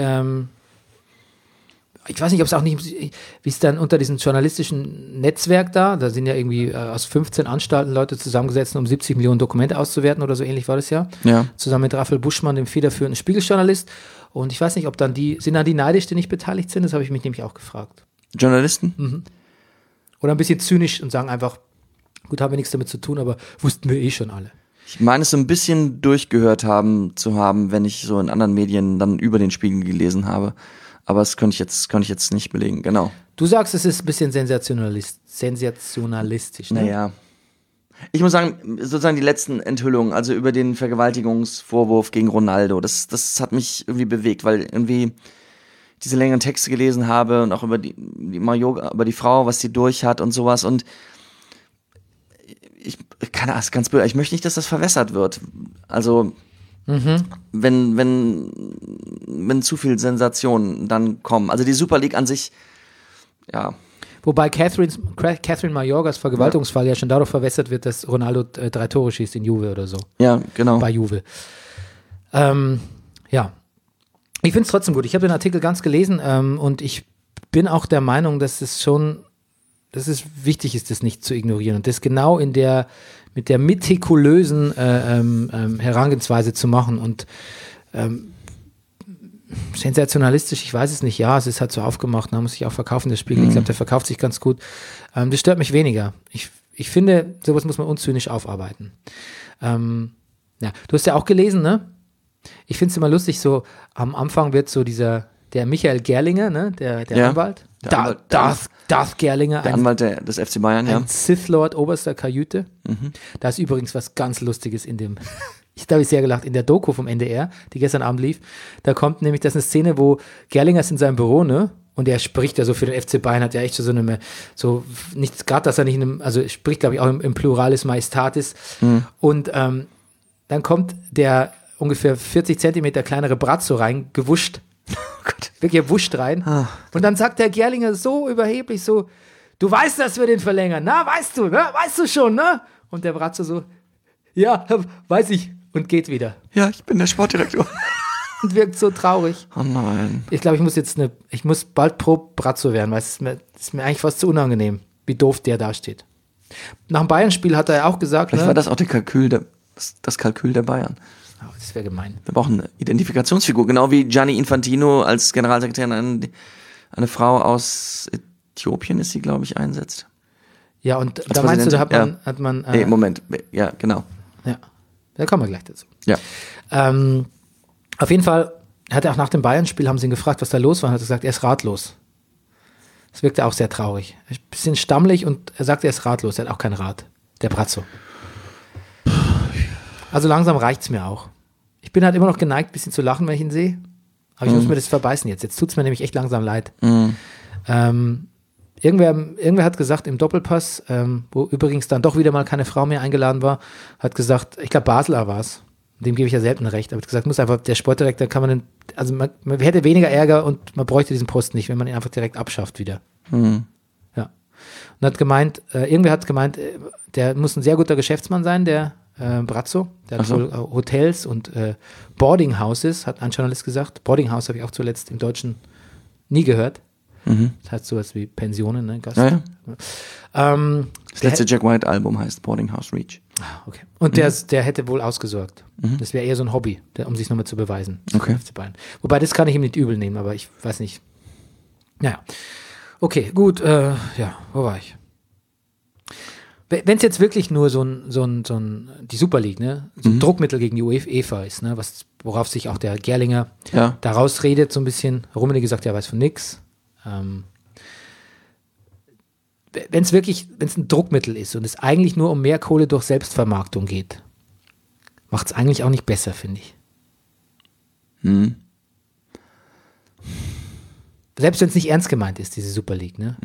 weiß nicht, ob es auch nicht, wie es dann unter diesem journalistischen Netzwerk da sind ja irgendwie aus 15 Anstalten Leute zusammengesetzt, um 70 Millionen Dokumente auszuwerten oder so ähnlich war das ja. Zusammen mit Raphael Buschmann, dem federführenden Spiegeljournalist. Und ich weiß nicht, ob sind dann die neidisch, die nicht beteiligt sind? Das habe ich mich nämlich auch gefragt. Journalisten? Oder ein bisschen zynisch und sagen einfach, gut, haben wir nichts damit zu tun, aber wussten wir schon alle. Ich meine es so ein bisschen durchgehört zu haben, wenn ich so in anderen Medien dann über den Spiegel gelesen habe. Aber das könnte ich jetzt nicht belegen, genau. Du sagst, es ist ein bisschen sensationalistisch, ne? Naja. Ich muss sagen, sozusagen die letzten Enthüllungen, also über den Vergewaltigungsvorwurf gegen Ronaldo, das hat mich irgendwie bewegt, weil irgendwie diese längeren Texte gelesen habe und auch über die Mayoga, über die Frau, was sie durch hat und sowas, und ich ganz blöd, ich möchte nicht, dass das verwässert wird. Also wenn zu viel Sensationen dann kommen. Also die Super League an sich, ja. Wobei Catherine Mayorgas Vergewaltigungsfall ja schon dadurch verwässert wird, dass Ronaldo 3 Tore schießt in Juve oder so. Ja, genau. Bei Juve. Ja. Ich finde es trotzdem gut. Ich habe den Artikel ganz gelesen und ich bin auch der Meinung, dass es wichtig ist, das nicht zu ignorieren und das genau mit der metikulösen Herangehensweise zu machen und sensationalistisch, ich weiß es nicht, ja, es ist halt so aufgemacht, da muss ich auch verkaufen, der Spiegel, ich glaube, der verkauft sich ganz gut. Das stört mich weniger. Ich finde, sowas muss man unzynisch aufarbeiten. Ja, du hast ja auch gelesen, ne? Ich finde es immer lustig, so am Anfang wird so der Michael Gerlinger, ne, der Anwalt, Darth Gerlinger, der Anwalt des FC Bayern, ja. Ein Sith Lord oberster Kajüte. Da ist übrigens was ganz Lustiges in dem, da habe ich sehr gelacht, in der Doku vom NDR, die gestern Abend lief, da kommt nämlich, das ist eine Szene, wo Gerlinger ist in seinem Büro, ne, und er spricht ja so für den FC Bayern, hat ja echt so nichts, gerade dass er nicht also spricht, glaube ich, auch im Pluralis Majestatis, und dann kommt der ungefähr 40 Zentimeter kleinere Brazzo rein, gewuscht. Oh Gott. Wirklich wuscht rein. Und dann sagt der Gerlinger so überheblich so, du weißt, dass wir den verlängern, na, weißt du, ne? Weißt du schon, ne? Und der Brazzo so, ja, weiß ich, und geht wieder. Ja, ich bin der Sportdirektor. Und wirkt so traurig. Oh nein. Ich glaube, ich muss bald pro Brazzo werden, weil es ist mir eigentlich fast zu unangenehm, wie doof der dasteht. Nach dem Bayern-Spiel hat er ja auch gesagt, vielleicht war das auch das Kalkül der Bayern. Oh, das wäre gemein. Wir brauchen eine Identifikationsfigur, genau wie Gianni Infantino als Generalsekretär eine Frau aus Äthiopien ist sie, glaube ich, einsetzt. Ja, und da meinst du, da hat man nee, Moment, ja, genau. Ja, da kommen wir gleich dazu. Ja. Auf jeden Fall hat er auch nach dem Bayern-Spiel, haben sie ihn gefragt, was da los war, und hat gesagt, er ist ratlos. Das wirkte auch sehr traurig. Ein bisschen stammlich, und er sagt, er ist ratlos, er hat auch kein Rat. Der Brazzo. Also langsam reicht's mir auch. Ich bin halt immer noch geneigt, ein bisschen zu lachen, wenn ich ihn sehe. Aber ich muss mir das verbeißen jetzt. Jetzt tut's mir nämlich echt langsam leid. Irgendwer hat gesagt im Doppelpass, wo übrigens dann doch wieder mal keine Frau mehr eingeladen war, hat gesagt, ich glaube Basler war es, dem gebe ich ja selten recht, aber hat gesagt, muss einfach, der Sportdirektor kann man man hätte weniger Ärger und man bräuchte diesen Posten nicht, wenn man ihn einfach direkt abschafft wieder. Ja. Und hat gemeint, irgendwer hat gemeint, der muss ein sehr guter Geschäftsmann sein, der Brazzo, der hat wohl Hotels und Boarding Houses, hat ein Journalist gesagt. Boarding House habe ich auch zuletzt im Deutschen nie gehört. Das heißt sowas wie Pensionen, ne? Gast. Ja. Das letzte Jack White Album heißt Boarding House Reach. Okay. Und der hätte wohl ausgesorgt. Das wäre eher so ein Hobby, um sich nochmal zu beweisen. Okay. Wobei, das kann ich ihm nicht übel nehmen, aber ich weiß nicht. Naja. Okay, gut. Ja, wo war ich? wenn es jetzt wirklich nur die Super League, ne, so ein Druckmittel gegen die UEFA ist, ne, worauf sich auch der Gerlinger da rausredet, so ein bisschen. Rummenigge sagt, er weiß von nix. Wenn es ein Druckmittel ist und es eigentlich nur um mehr Kohle durch Selbstvermarktung geht, macht es eigentlich auch nicht besser, finde ich. Selbst wenn es nicht ernst gemeint ist, diese Super League, ne?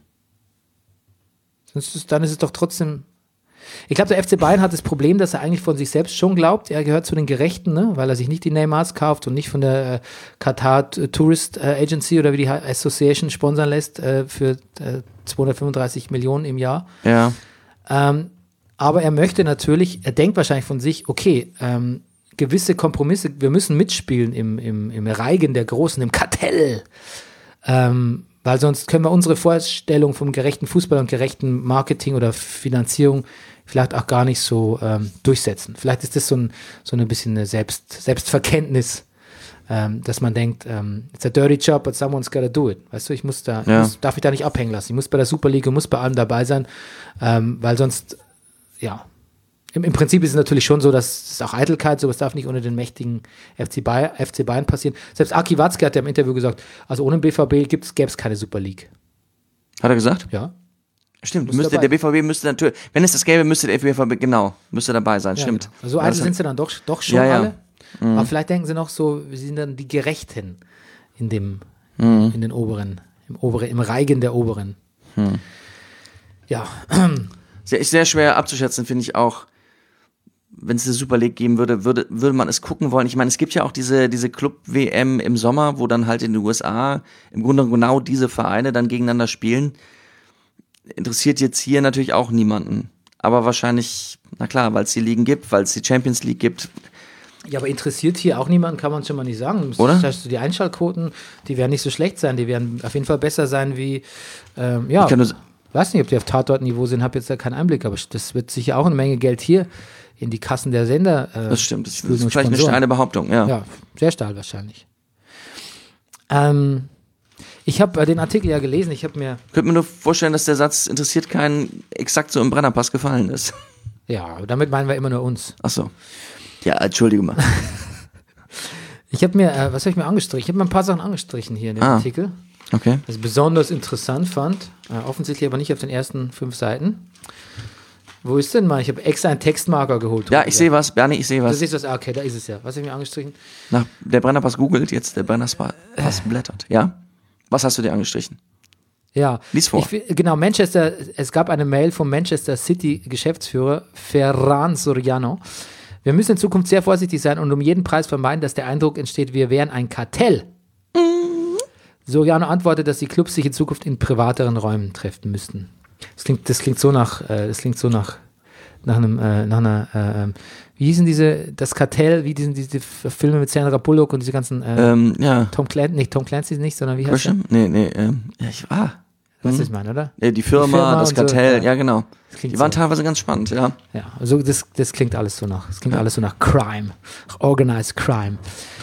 Dann ist es doch trotzdem. Ich glaube, der FC Bayern hat das Problem, dass er eigentlich von sich selbst schon glaubt, er gehört zu den Gerechten, ne? Weil er sich nicht die Neymars kauft und nicht von der Qatar Tourist Agency oder wie die Association sponsern lässt für 235 Millionen im Jahr. Ja. Aber er möchte natürlich, er denkt wahrscheinlich von sich, okay, gewisse Kompromisse, wir müssen mitspielen im Reigen der Großen, im Kartell. Weil sonst können wir unsere Vorstellung vom gerechten Fußball und gerechten Marketing oder Finanzierung vielleicht auch gar nicht so durchsetzen. Vielleicht ist das so ein bisschen eine Selbstverkenntnis, dass man denkt, it's a dirty job, but someone's gotta do it. Weißt du, darf mich da nicht abhängen lassen. Ich muss bei der Super League und muss bei allem dabei sein, weil sonst, ja, im Prinzip ist es natürlich schon so, dass es auch Eitelkeit, sowas darf nicht unter den mächtigen FC Bayern passieren. Selbst Aki Watzke hat ja im Interview gesagt, also ohne den BVB gäbe es keine Super League. Hat er gesagt? Ja. Stimmt, der BVB müsste natürlich, wenn es das gäbe, müsste der BVB, müsste dabei sein, ja, stimmt. Genau. Also eitel sind sie dann doch schon alle. Aber vielleicht denken sie noch so, wir sind dann die Gerechten in den Oberen, im Reigen der Oberen. Ja. Ist sehr schwer abzuschätzen, finde ich auch. Wenn es eine Super League geben würde man es gucken wollen. Ich meine, es gibt ja auch diese Club-WM im Sommer, wo dann halt in den USA im Grunde genau diese Vereine dann gegeneinander spielen. Interessiert jetzt hier natürlich auch niemanden. Aber wahrscheinlich, na klar, weil es die Ligen gibt, weil es die Champions League gibt. Ja, aber interessiert hier auch niemanden, kann man schon mal nicht sagen. Oder? Das heißt, die Einschaltquoten, die werden nicht so schlecht sein. Die werden auf jeden Fall besser sein wie, ja, ich weiß nicht, ob die auf Tatort-Niveau sind, habe jetzt da keinen Einblick, aber das wird sicher auch eine Menge Geld hier in die Kassen der Sender. Das stimmt, das ist vielleicht eine steile Behauptung, ja. Ja, sehr steil wahrscheinlich. Ich habe den Artikel ja gelesen, ich könnte mir nur vorstellen, dass der Satz interessiert keinen exakt so im Brennerpass gefallen ist. Ja, damit meinen wir immer nur uns. Ach so. Ja, entschuldige mal. Ich habe mir, was habe ich mir angestrichen? Ich habe mir ein paar Sachen angestrichen hier in dem Artikel. Okay. Was ich besonders interessant fand, offensichtlich aber nicht auf den ersten 5 Seiten. Wo ist denn mal? Ich habe extra einen Textmarker geholt. Ja, ich sehe was, Bernie, ich sehe was. Du siehst was, okay, da ist es ja. Was habe ich mir angestrichen? Der Brennerpass googelt, jetzt der Brennerpass blättert, ja? Was hast du dir angestrichen? Ja. Lies vor. Genau, es gab eine Mail vom Manchester City Geschäftsführer Ferran Soriano. Wir müssen in Zukunft sehr vorsichtig sein und um jeden Preis vermeiden, dass der Eindruck entsteht, wir wären ein Kartell. Soriano antwortet, dass die Clubs sich in Zukunft in privateren Räumen treffen müssten. Das klingt so nach einer, wie hießen das Kartell, wie diese Filme mit Sandra Bullock und diese ganzen, Tom Clancy nicht, sondern wie heißt der? Weißt du, was ich meine, oder? Die Firma, das Kartell, so, ja genau. Die waren so. teilweise ganz spannend, ja. Ja, also das klingt alles so nach, alles so nach Crime, Organized Crime.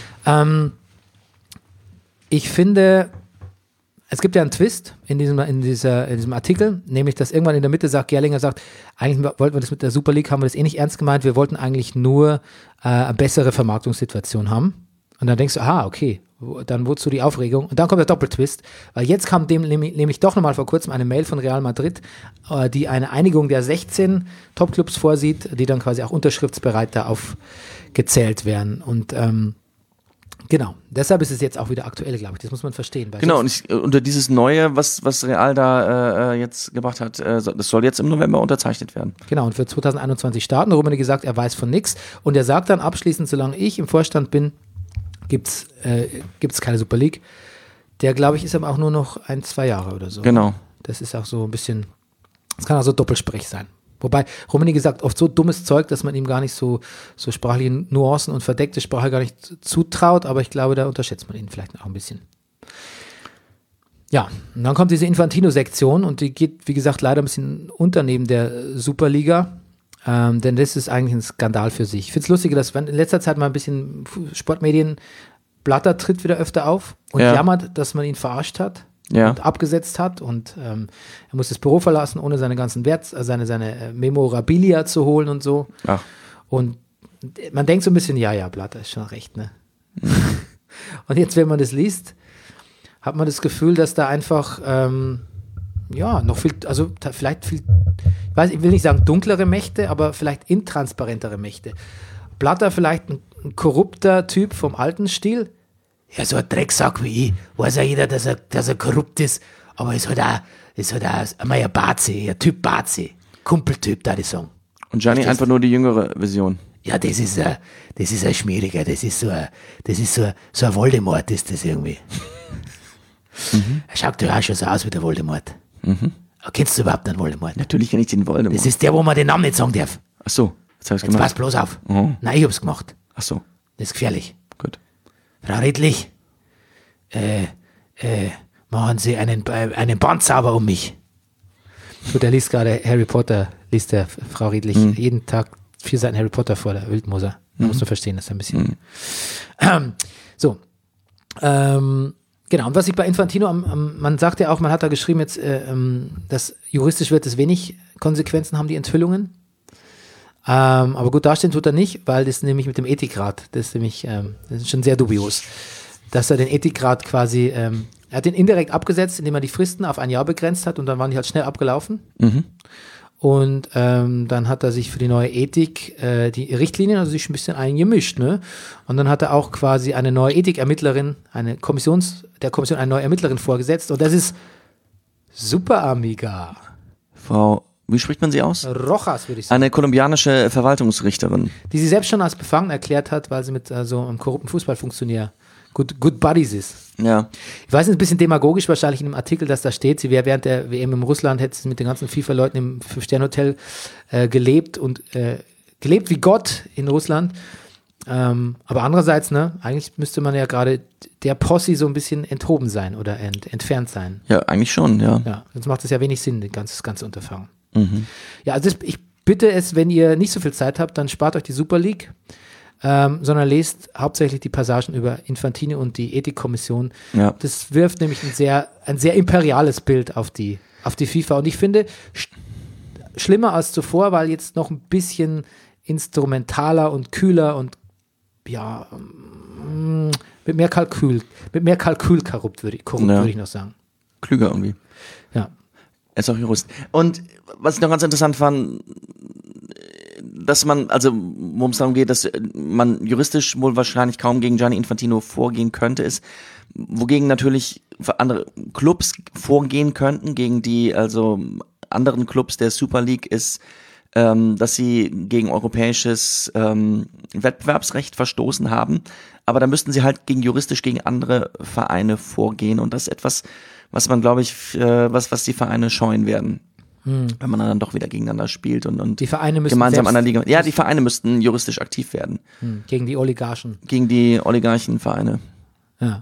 Ich finde, es gibt ja einen Twist in diesem Artikel, nämlich, dass irgendwann in der Mitte Gerlinger sagt, eigentlich wollten wir das mit der Super League, haben wir das nicht ernst gemeint, wir wollten eigentlich nur eine bessere Vermarktungssituation haben. Und dann denkst du, okay, dann wozu die Aufregung? Und dann kommt der Doppeltwist, weil jetzt kam dem nämlich doch nochmal vor kurzem eine Mail von Real Madrid, die eine Einigung der 16 Topclubs vorsieht, die dann quasi auch unterschriftsbereit da aufgezählt werden. Und genau, deshalb ist es jetzt auch wieder aktuell, glaube ich. Das muss man verstehen. Genau, unter dieses Neue, was Real da jetzt gebracht hat, das soll jetzt im November unterzeichnet werden. Genau, und für 2021 starten. Rummenigge gesagt, er weiß von nichts. Und er sagt dann abschließend, solange ich im Vorstand bin, gibt's keine Super League. Der, glaube ich, ist aber auch nur noch 1-2 Jahre oder so. Genau. Das ist auch so ein bisschen, das kann auch so Doppelsprech sein. Wobei Rummenigge sagt oft so dummes Zeug, dass man ihm gar nicht so sprachliche Nuancen und verdeckte Sprache gar nicht zutraut, aber ich glaube, da unterschätzt man ihn vielleicht auch ein bisschen. Ja, und dann kommt diese Infantino-Sektion und die geht, wie gesagt, leider ein bisschen unter neben der Superliga, denn das ist eigentlich ein Skandal für sich. Ich finde es lustig, dass in letzter Zeit mal ein bisschen Sportmedien Blatter tritt wieder öfter auf und jammert, dass man ihn verarscht hat. Ja. und abgesetzt hat und er muss das Büro verlassen, ohne seine ganzen seine Memorabilia zu holen und so. Ach. Und man denkt so ein bisschen, ja, Blatter ist schon recht, ne? Und jetzt, wenn man das liest, hat man das Gefühl, dass da einfach noch viel, also vielleicht viel, ich will nicht sagen dunklere Mächte, aber vielleicht intransparentere Mächte. Blatter vielleicht ein korrupter Typ vom alten Stil. Ja, so ein Drecksack wie ich, weiß ja jeder, dass er korrupt ist, aber ist halt auch einmal ein Bazi, ein Typ Bazi, Kumpeltyp, da die sagen. Und Gianni einfach nur die jüngere Version. Ja, das ist ein Schmieriger, das ist so ein Voldemort, ist das irgendwie. Er schaut ja auch schon so aus wie der Voldemort. Aber kennst du überhaupt einen Voldemort? Natürlich kenne ich den Voldemort. Das ist der, wo man den Namen nicht sagen darf. Ach so, jetzt habe ich Jetzt gemacht. pass bloß auf. Mhm. Nein, ich hab's gemacht. Ach so, Das ist gefährlich. gut. Frau Rittlich, machen Sie einen Bandzauber um mich. Gut, er liest gerade Harry Potter, Frau Rittlich, jeden Tag 4 Seiten Harry Potter vor der Wildmoser. Da musst du verstehen, das ist ein bisschen. Genau, und was ich bei Infantino, man sagt ja auch, man hat da geschrieben jetzt, dass juristisch wird es wenig Konsequenzen haben, die Enthüllungen. Aber gut, dastehen tut er nicht, weil das nämlich mit dem Ethikrat, das ist schon sehr dubios, dass er den Ethikrat quasi, er hat den indirekt abgesetzt, indem er die Fristen auf 1 Jahr begrenzt hat und dann waren die halt schnell abgelaufen. Und dann hat er sich für die neue Ethik, die Richtlinien, also sich ein bisschen eingemischt, ne? Und dann hat er auch quasi eine neue Ethikemermittlerin, der Kommission eine neue Ermittlerin vorgesetzt und das ist Super Amiga. Wie spricht man sie aus? Rojas, würde ich sagen. Eine kolumbianische Verwaltungsrichterin. Die sie selbst schon als befangen erklärt hat, weil sie mit so einem korrupten Fußballfunktionär good buddies ist. Ja. Ich weiß, ein bisschen demagogisch wahrscheinlich in dem Artikel, dass da steht, sie wäre während der WM in Russland, hätte sie mit den ganzen FIFA-Leuten im 5-Sterne-Hotel gelebt wie Gott in Russland. Aber andererseits, ne, eigentlich müsste man ja gerade der Posse so ein bisschen enthoben sein oder entfernt sein. Ja, eigentlich schon, ja. Ja, sonst macht es ja wenig Sinn, das ganze Unterfangen. Ja, also ich bitte es, wenn ihr nicht so viel Zeit habt, dann spart euch die Super League, sondern lest hauptsächlich die Passagen über Infantino und die Ethikkommission. Ja. Das wirft nämlich ein sehr imperiales Bild auf die FIFA und ich finde schlimmer als zuvor, weil jetzt noch ein bisschen instrumentaler und kühler und ja, mit mehr Kalkül korrupt würde ich noch sagen. Klüger irgendwie. Ja. Er ist auch Jurist. Und was ich noch ganz interessant fand, dass man, also worum es darum geht, dass man juristisch wohl wahrscheinlich kaum gegen Gianni Infantino vorgehen könnte, ist, wogegen natürlich andere Clubs vorgehen könnten, gegen die also anderen Clubs der Super League ist, dass sie gegen europäisches Wettbewerbsrecht verstoßen haben. Aber da müssten sie halt juristisch gegen andere Vereine vorgehen. Und das ist etwas, was man, glaube ich, was die Vereine scheuen werden. Wenn man dann doch wieder gegeneinander spielt und die Vereine müssen gemeinsam an der Liga. Ja, die Vereine müssten juristisch aktiv werden. Gegen die Oligarchen. Gegen die Oligarchenvereine. Ja.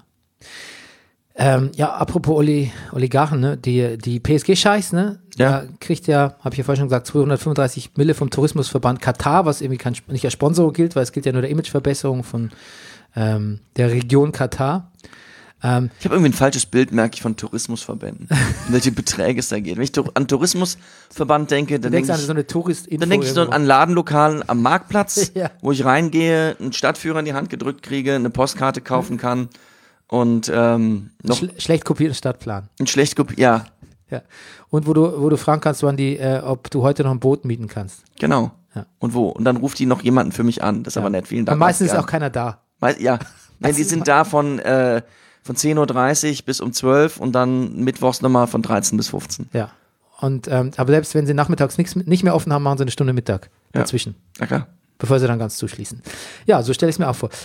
Apropos Oligarchen, ne? Die PSG-Scheiß, ne? Ja. Da kriegt ja, habe ich ja vorhin schon gesagt, 235 Mille vom Tourismusverband Katar, was irgendwie nicht als Sponsor gilt, weil es gilt ja nur der Imageverbesserung von der Region Katar. Ich habe irgendwie ein falsches Bild, merke ich, von Tourismusverbänden. Welche Beträge es da geht. Wenn ich an Tourismusverband denke, dann denke ich, so eine dann denke ich so an Ladenlokalen am Marktplatz, ja. Wo ich reingehe, einen Stadtführer in die Hand gedrückt kriege, eine Postkarte kaufen kann und noch schlecht kopierten Stadtplan. ein schlecht kopierten, Ja. Und wo du fragen kannst, ob du heute noch ein Boot mieten kannst. Genau. Ja. Und wo? Und dann ruft die noch jemanden für mich an. Das ist aber nett. Vielen Dank. Und meistens ist auch keiner da. Ja. Nein, die sind da von 10:30 Uhr bis um 12 und dann mittwochs nochmal von 13 bis 15. Ja. Und aber selbst wenn sie nachmittags nicht mehr offen haben, machen sie eine Stunde Mittag dazwischen. Ja, klar. Bevor sie dann ganz zuschließen. Ja, so stelle ich es mir auch vor.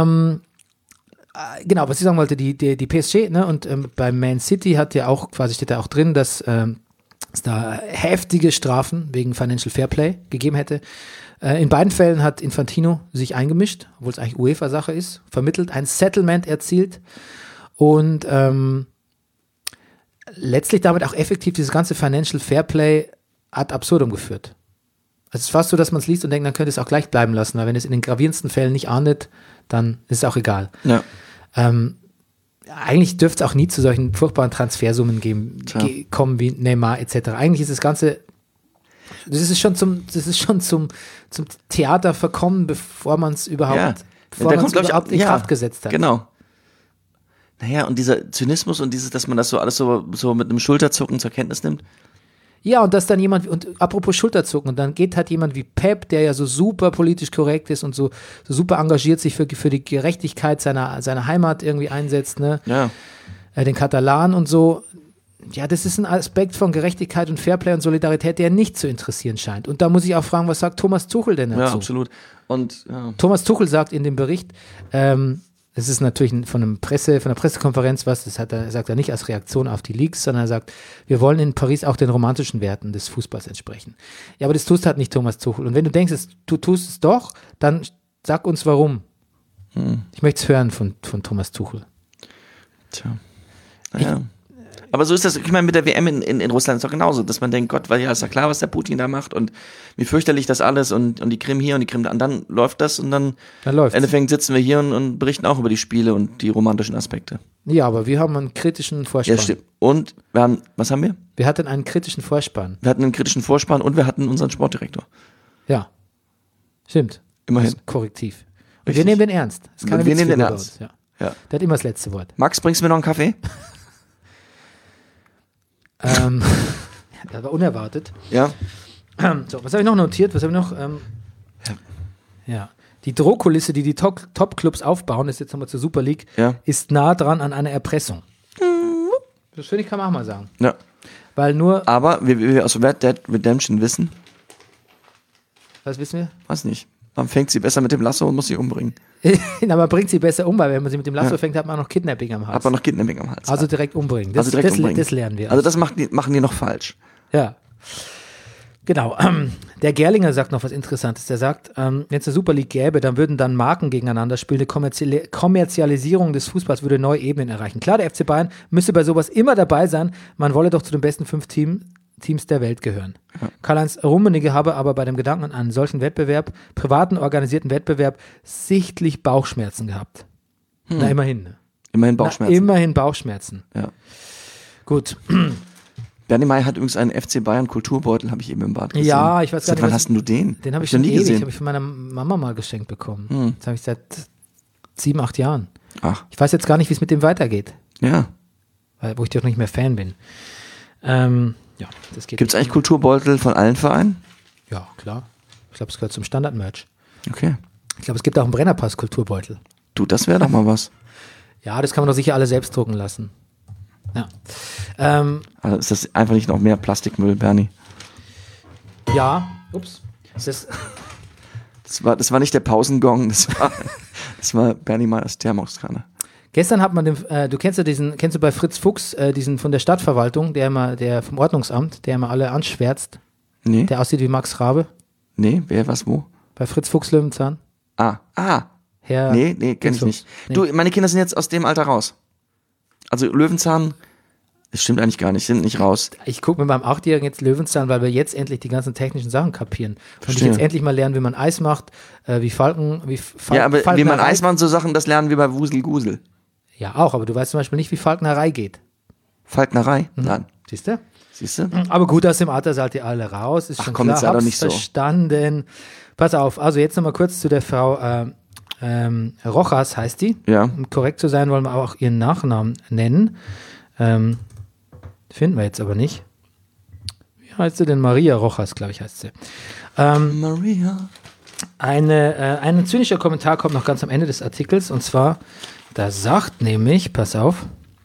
Genau, was ich sagen wollte, die PSG, ne, und bei Man City steht da auch drin, dass es da heftige Strafen wegen Financial Fairplay gegeben hätte. In beiden Fällen hat Infantino sich eingemischt, obwohl es eigentlich UEFA-Sache ist, vermittelt, ein Settlement erzielt und letztlich damit auch effektiv dieses ganze Financial Fairplay ad absurdum geführt. Also es ist fast so, dass man es liest und denkt, dann könnte es auch gleich bleiben lassen, weil wenn es in den gravierendsten Fällen nicht ahndet, dann ist es auch egal. Ja. eigentlich dürfte es auch nie zu solchen furchtbaren Transfersummen kommen wie Neymar etc. Eigentlich ist das Ganze, das ist schon zum Theater verkommen, bevor man es überhaupt, in Kraft gesetzt hat. Genau. Naja, und dieser Zynismus und dieses, dass man das so alles so mit einem Schulterzucken zur Kenntnis nimmt. Ja, und dass dann jemand, und apropos Schulterzucken, und dann geht halt jemand wie Pep, der ja so super politisch korrekt ist und so super engagiert sich für die Gerechtigkeit seiner Heimat irgendwie einsetzt, ne? Ja. Den Katalanen und so. Ja, das ist ein Aspekt von Gerechtigkeit und Fairplay und Solidarität, der nicht zu interessieren scheint. Und da muss ich auch fragen, was sagt Thomas Tuchel denn dazu? Ja, absolut. Und Thomas Tuchel sagt in dem Bericht, das ist natürlich von einer Pressekonferenz das sagt er nicht als Reaktion auf die Leaks, sondern er sagt, wir wollen in Paris auch den romantischen Werten des Fußballs entsprechen. Ja, aber das tust halt nicht Thomas Tuchel. Und wenn du denkst, du tust es doch, dann sag uns warum. Ich möchte es hören von Thomas Tuchel. Tja. Naja. Aber so ist das, ich meine, mit der WM in Russland ist doch genauso, dass man denkt, Gott, weil ja ist ja klar, was der Putin da macht und wie fürchterlich das alles und die Krim hier und die Krim da, und dann läuft das und dann im Endeffekt sitzen wir hier und berichten auch über die Spiele und die romantischen Aspekte. Ja, aber wir haben einen kritischen Vorspann. Ja, stimmt. Und was haben wir? Wir hatten einen kritischen Vorspann. Wir hatten einen kritischen Vorspann und wir hatten unseren Sportdirektor. Ja, stimmt. Immerhin. Das ist korrektiv. Und Richtig. wir nehmen den ernst. Wir nehmen den ernst. Ja. Ja. Der hat immer das letzte Wort. Max, bringst du mir noch einen Kaffee? Das war unerwartet. Ja. So, was habe ich noch notiert? Ja. Die Drohkulisse, die Top-Clubs aufbauen, ist jetzt nochmal zur Super League, ist nah dran an einer Erpressung. Das finde ich, kann man auch mal sagen. Ja. Aber wir aus Red Dead Redemption wissen. Was wissen wir? Weiß nicht. Man fängt sie besser mit dem Lasso und muss sie umbringen. Aber bringt sie besser um, weil wenn man sie mit dem Lasso fängt, hat man auch noch Kidnapping am Hals. Also direkt umbringen. Das lernen wir. Also das machen die noch falsch. Ja. Genau. Der Gerlinger sagt noch was Interessantes. Der sagt, wenn es eine Super League gäbe, dann würden dann Marken gegeneinander spielen. Die Kommerzialisierung des Fußballs würde neue Ebenen erreichen. Klar, der FC Bayern müsste bei sowas immer dabei sein. Man wolle doch zu den besten 5 Teams der Welt gehören. Ja. Karl-Heinz Rummenigge habe aber bei dem Gedanken an einen solchen Wettbewerb, privaten, organisierten Wettbewerb, sichtlich Bauchschmerzen gehabt. Na, immerhin. Ne? Immerhin Bauchschmerzen. Immerhin Bauchschmerzen. Ja. Gut. Bernie May hat übrigens einen FC Bayern Kulturbeutel, habe ich eben im Bad gesehen. Ja, ich weiß gar nicht. Wann hast du den? Den habe ich schon nie gesehen. Den habe ich von meiner Mama mal geschenkt bekommen. Das habe ich seit 7, 8 Jahren. Ach. Ich weiß jetzt gar nicht, wie es mit dem weitergeht. Ja. Wo ich doch nicht mehr Fan bin. Ja, das geht. Gibt es eigentlich Kulturbeutel von allen Vereinen? Ja, klar. Ich glaube, es gehört zum Standard-Merch. Okay. Ich glaube, es gibt auch einen Brennerpass-Kulturbeutel. Du, das wäre doch mal was. Ja, das kann man doch sicher alle selbst drucken lassen. Ja. Also ist das einfach nicht noch mehr Plastikmüll, Bernie? Ja. Ups. Das war nicht der Pausengong, das war Bernie Mayers Thermoskanne. Gestern hat man kennst du bei Fritz Fuchs, diesen von der Stadtverwaltung, der vom Ordnungsamt, der immer alle anschwärzt? Nee. Der aussieht wie Max Rabe? Nee, wer, was, wo? Bei Fritz Fuchs Löwenzahn. Herr nee, kenn ich nicht. Nee. Du, meine Kinder sind jetzt aus dem Alter raus. Also Löwenzahn, das stimmt eigentlich gar nicht, sind nicht raus. Ich gucke mit meinem 8-Jährigen jetzt Löwenzahn, weil wir jetzt endlich die ganzen technischen Sachen kapieren. Und ich jetzt endlich mal lernen, wie man Eis macht, wie wie man Eis macht, so Sachen, das lernen wir bei Wusel Gusel. Ja, auch, aber du weißt zum Beispiel nicht, wie Falknerei geht. Falknerei? Nein. Siehst du? Siehst du? Aber gut, aus dem Alter seid ihr alle raus. Ist schon komm, klar. jetzt sei doch nicht verstanden. Pass auf, also jetzt nochmal kurz zu der Frau Rojas heißt die. Ja. Um korrekt zu sein, wollen wir auch ihren Nachnamen nennen. Finden wir jetzt aber nicht. Wie heißt sie denn? Maria Rojas, glaube ich, heißt sie. Maria. Ein zynischer Kommentar kommt noch ganz am Ende des Artikels, und zwar, da sagt nämlich, pass auf,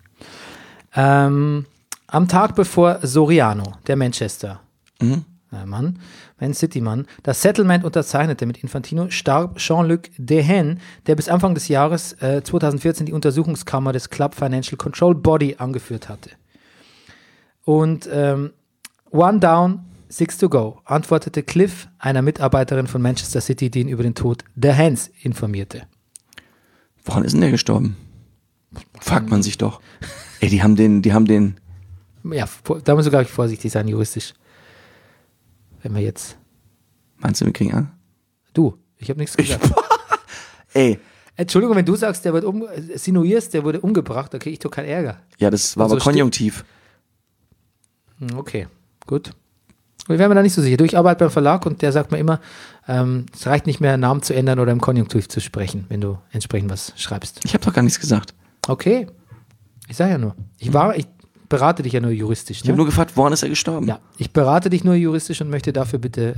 am Tag bevor Soriano, der Manchester, Man City-Mann, das Settlement unterzeichnete mit Infantino, starb Jean-Luc Dehaene, der bis Anfang des Jahres 2014 die Untersuchungskammer des Club Financial Control Body angeführt hatte. Und one down, 6 to go, antwortete Cliff, einer Mitarbeiterin von Manchester City, die ihn über den Tod Dehaenes informierte. Woran ist denn der gestorben? Fragt man sich doch. Ey, die haben den. Ja, da muss man, glaube ich, vorsichtig sein, juristisch. Wenn wir jetzt. Meinst du, wir kriegen an? Du, ich habe nichts gesagt. Ey, Entschuldigung, wenn du sagst, der wurde umgebracht, da kriege ich doch keinen Ärger. Ja, das war Also aber Konjunktiv. Okay, gut. Ich wäre mir da nicht so sicher. Ich arbeite beim Verlag und der sagt mir immer, es reicht nicht mehr, Namen zu ändern oder im Konjunktiv zu sprechen, wenn du entsprechend was schreibst. Ich habe doch gar nichts gesagt. Okay. Ich sage ja nur. Ich berate dich ja nur juristisch. Ich habe nur gefragt, woran ist er gestorben? Ja, ich berate dich nur juristisch und möchte dafür bitte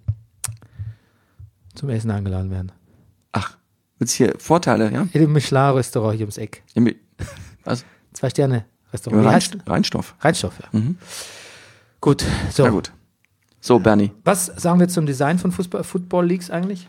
zum Essen eingeladen werden. Ach, willst hier Vorteile, ja? In dem Michelin-Restaurant hier ums Eck. Was? 2-Sterne-Restaurant. Wie heißt das? Reinstoff. Reinstoff, ja. Gut, so. Ja gut. So, Bernie. Was sagen wir zum Design von Football Leagues eigentlich?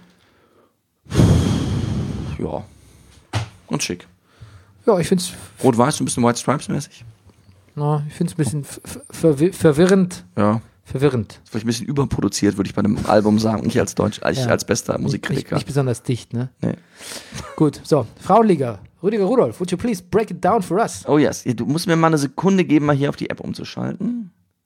Ja. Und schick. Ja, ich finde es Rot-Weiß, ein bisschen White Stripes-mäßig. ein bisschen verwirrend. Ja. Verwirrend. Vielleicht ein bisschen überproduziert, würde ich bei einem Album sagen. Ich als als bester Musikkritiker. Nicht besonders dicht, ne? Nee. Gut, so. Frauenliga. Rüdiger Rudolph, would you please break it down for us? Oh yes. Du musst mir mal eine Sekunde geben, mal hier auf die App umzuschalten.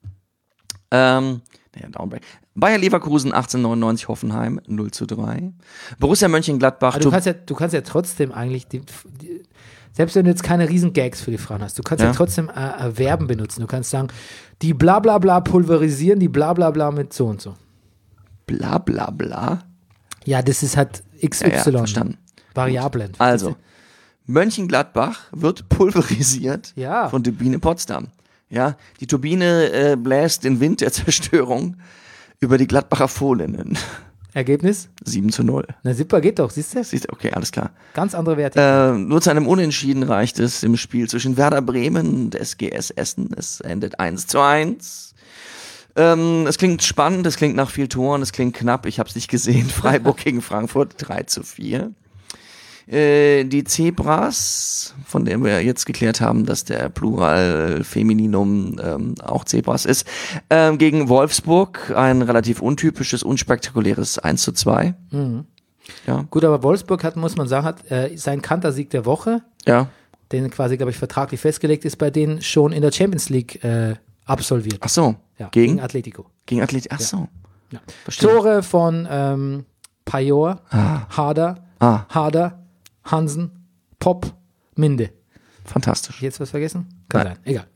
Downbreak. Bayer Leverkusen 1899 Hoffenheim 0:3. Borussia Mönchengladbach. Aber du kannst ja trotzdem eigentlich, selbst wenn du jetzt keine riesen Gags für die Frauen hast, du kannst ja trotzdem Verben benutzen. Du kannst sagen, die bla bla bla pulverisieren, die bla bla bla mit so und so. Bla bla bla. Ja, das ist halt XY. Ja, verstanden. Variablen. Also, Mönchengladbach wird pulverisiert Ja. von Turbine Potsdam. Ja, die Turbine bläst den Wind der Zerstörung über die Gladbacher Fohlinnen. Ergebnis? 7:0. Na, super geht doch, siehst du? Okay, alles klar. Ganz andere Werte. Nur zu einem Unentschieden reicht es im Spiel zwischen Werder Bremen und SGS Essen. Es endet 1:1. Es klingt spannend, es klingt nach viel Toren, es klingt knapp, ich habe es nicht gesehen. Freiburg gegen Frankfurt 3:4. Die Zebras, von denen wir jetzt geklärt haben, dass der Plural Femininum auch Zebras ist, gegen Wolfsburg ein relativ untypisches, unspektakuläres 1:2. Ja. Gut, aber Wolfsburg muss man sagen, hat seinen Kantersieg der Woche, Ja. den quasi, glaube ich, vertraglich festgelegt ist, bei denen schon in der Champions League absolviert. Ach so. Ja, Gegen Atletico. Athletik. Ach so. Ja. Verstehe. Tore von Pajor, Harder, Hansen, Pop, Minde. Fantastisch. Jetzt was vergessen? Kann Nein. sein. Egal.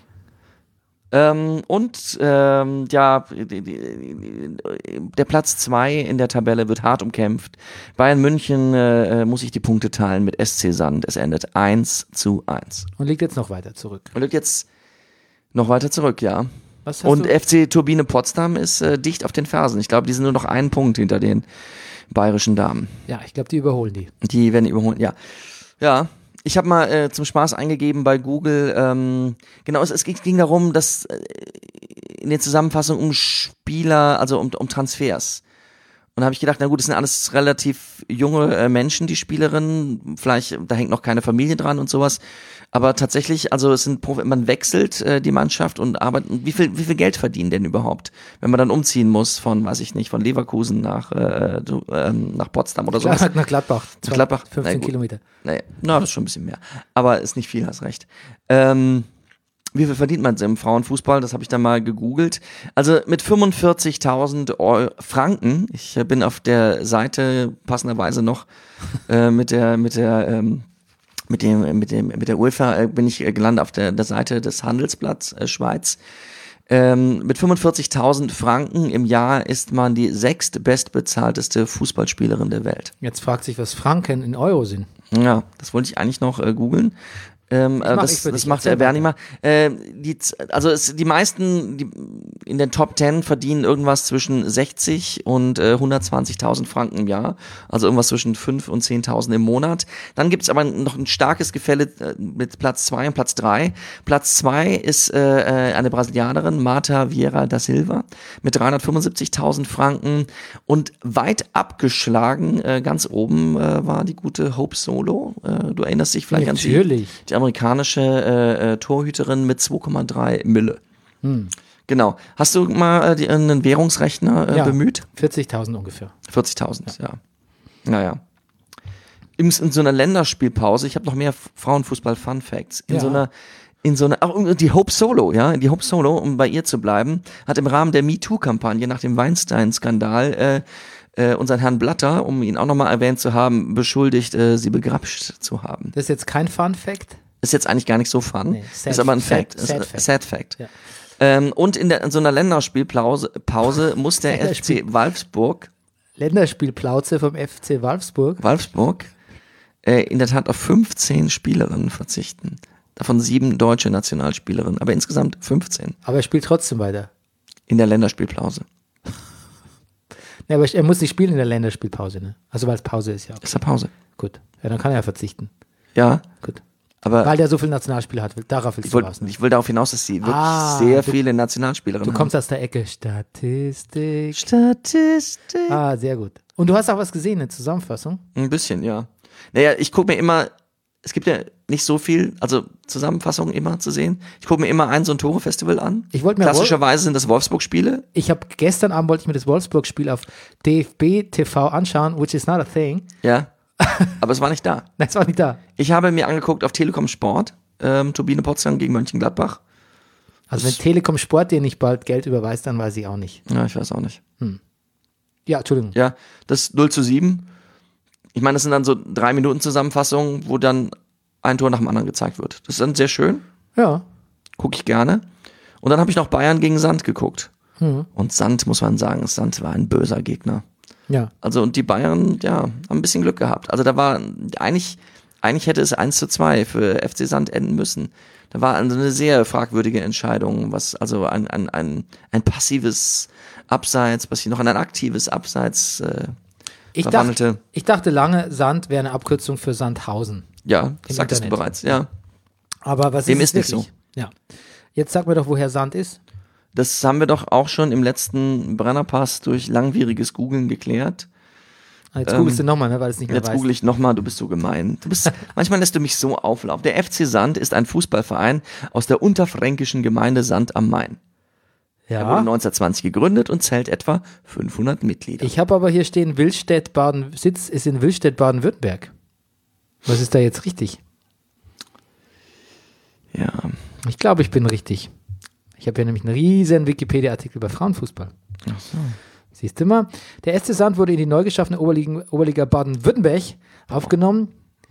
Der Platz 2 in der Tabelle wird hart umkämpft. Bayern München muss sich die Punkte teilen mit SC Sand. Es endet 1:1. Und liegt jetzt noch weiter zurück. Und liegt jetzt noch weiter zurück, ja. Was hast Und du? FC Turbine Potsdam ist dicht auf den Fersen. Ich glaube, die sind nur noch einen Punkt hinter den bayerischen Damen. Ja, ich glaube, die überholen die. Die werden überholen, ja. Ja, ich habe mal zum Spaß eingegeben bei Google, genau, es ging darum, dass in der Zusammenfassung um Spieler, also um Transfers. Und da habe ich gedacht, na gut, das sind alles relativ junge Menschen, die Spielerinnen, vielleicht, da hängt noch keine Familie dran und sowas. Aber tatsächlich, also man wechselt die Mannschaft und arbeitet. Wie viel Geld verdienen denn überhaupt, wenn man dann umziehen muss von, weiß ich nicht, von Leverkusen nach Potsdam oder sowas? Nach Gladbach. Nach Gladbach? 15 Kilometer. Nee, das ist schon ein bisschen mehr. Aber ist nicht viel, hast recht. Wie viel verdient man im Frauenfußball? Das habe ich dann mal gegoogelt. Also mit 45.000 Franken. Ich bin auf der Seite passenderweise noch mit der UEFA bin ich gelandet auf der Seite des Handelsblatts Schweiz. Mit 45.000 Franken im Jahr ist man die 6. bestbezahlteste Fußballspielerin der Welt. Jetzt fragt sich, was Franken in Euro sind. Ja, das wollte ich eigentlich noch googeln. Das macht der Bernie mal. Die meisten in den Top 10 verdienen irgendwas zwischen 60 und 120.000 Franken im Jahr. Also irgendwas zwischen 5 und 10.000 im Monat. Dann gibt's aber noch ein starkes Gefälle mit Platz 2 und Platz 3. Platz 2 ist eine Brasilianerin, Marta Vieira da Silva, mit 375.000 Franken. Und weit abgeschlagen, ganz oben, war die gute Hope Solo. Du erinnerst dich vielleicht an sie. Natürlich. Die amerikanische Torhüterin mit 2,3 Mille. Genau. Hast du mal einen Währungsrechner bemüht? 40.000 ungefähr. 40.000, ja. Naja. In so einer Länderspielpause, ich habe noch mehr Frauenfußball-Fun-Facts, die Hope Solo, die Hope Solo, um bei ihr zu bleiben, hat im Rahmen der MeToo-Kampagne nach dem Weinstein-Skandal unseren Herrn Blatter, um ihn auch nochmal erwähnt zu haben, beschuldigt, sie begrapscht zu haben. Das ist jetzt kein Fun-Fact? Ist jetzt eigentlich gar nicht so fun, Nee, ist aber ein Fact. Sad Fact. Ja. Und in so einer Länderspielpause muss der FC Wolfsburg Länderspielplauze vom FC Wolfsburg in der Tat auf 15 Spielerinnen verzichten. Davon 7 deutsche Nationalspielerinnen, aber insgesamt 15 Aber er spielt trotzdem weiter. in der Länderspielpause. Ja, aber er muss nicht spielen in der Länderspielpause, ne? Also weil es Pause ist, ja. Ist ja Pause. Gut. Ja, dann kann er ja verzichten. Ja, Gut. aber Weil der so viel Nationalspieler hat. Darauf willst ich du raus, ne? will darauf hinaus, dass sie wirklich sehr viele Du Nationalspielerinnen kommst aus der Ecke. Statistik. Statistik. Ah, sehr gut. Und du hast auch was gesehen, eine Zusammenfassung? Ein bisschen, ja. Naja, ich gucke mir immer, es gibt ja nicht so viel, also Zusammenfassungen immer zu sehen. Ich gucke mir immer so ein Tore-Festival an. Ich wollte mir Klassischerweise sind das Wolfsburg-Spiele. Gestern Abend wollte ich mir das Wolfsburg-Spiel auf DFB TV anschauen, which is not a thing. Ja, aber es war nicht da. Nein, es war nicht da. Ich habe mir angeguckt auf Telekom Sport, Turbine Potsdam gegen Mönchengladbach. Also wenn Telekom Sport dir nicht bald Geld überweist, dann weiß ich auch nicht. Ja, ich weiß auch nicht. Ja, Entschuldigung. Ja, das 0:7. Ich meine, das sind dann so 3 Minuten Zusammenfassungen, wo dann ein Tor nach dem anderen gezeigt wird. Das ist dann sehr schön. Ja. Gucke ich gerne. Und dann habe ich noch Bayern gegen Sand geguckt. Und Sand, muss man sagen, Sand war ein böser Gegner. Ja. Also und die Bayern, ja, haben ein bisschen Glück gehabt. Also da war, eigentlich hätte es 1:2 für FC Sand enden müssen. Da war also eine sehr fragwürdige Entscheidung, was also ein passives Abseits, was sich noch an ein aktives Abseits verwandelte. Ich dachte lange, Sand wäre eine Abkürzung für Sandhausen. Ja, das sagtest du Internet. bereits, ja. Aber was Dem ist ist es nicht wirklich? Ja. Jetzt sag mir doch, woher Sand ist. Das haben wir doch auch schon im letzten Brennerpass durch langwieriges Googlen geklärt. Jetzt googelst du nochmal, ne, weil es nicht mehr Jetzt weißt. google ich nochmal, du bist so gemein. Manchmal lässt du mich so auflaufen. Der FC Sand ist ein Fußballverein aus der unterfränkischen Gemeinde Sand am Main. Er wurde Ja. 1920 gegründet und zählt etwa 500 Mitglieder. Ich habe aber hier stehen, Sitz ist in Willstedt, Baden-Württemberg. Was ist da jetzt richtig? Ja, Ich glaube, ich bin richtig. Ich habe hier nämlich einen riesen Wikipedia-Artikel über Frauenfußball. ach so. Siehst du mal? Der SC Sand wurde in die neu geschaffene Oberliga Baden-Württemberg aufgenommen.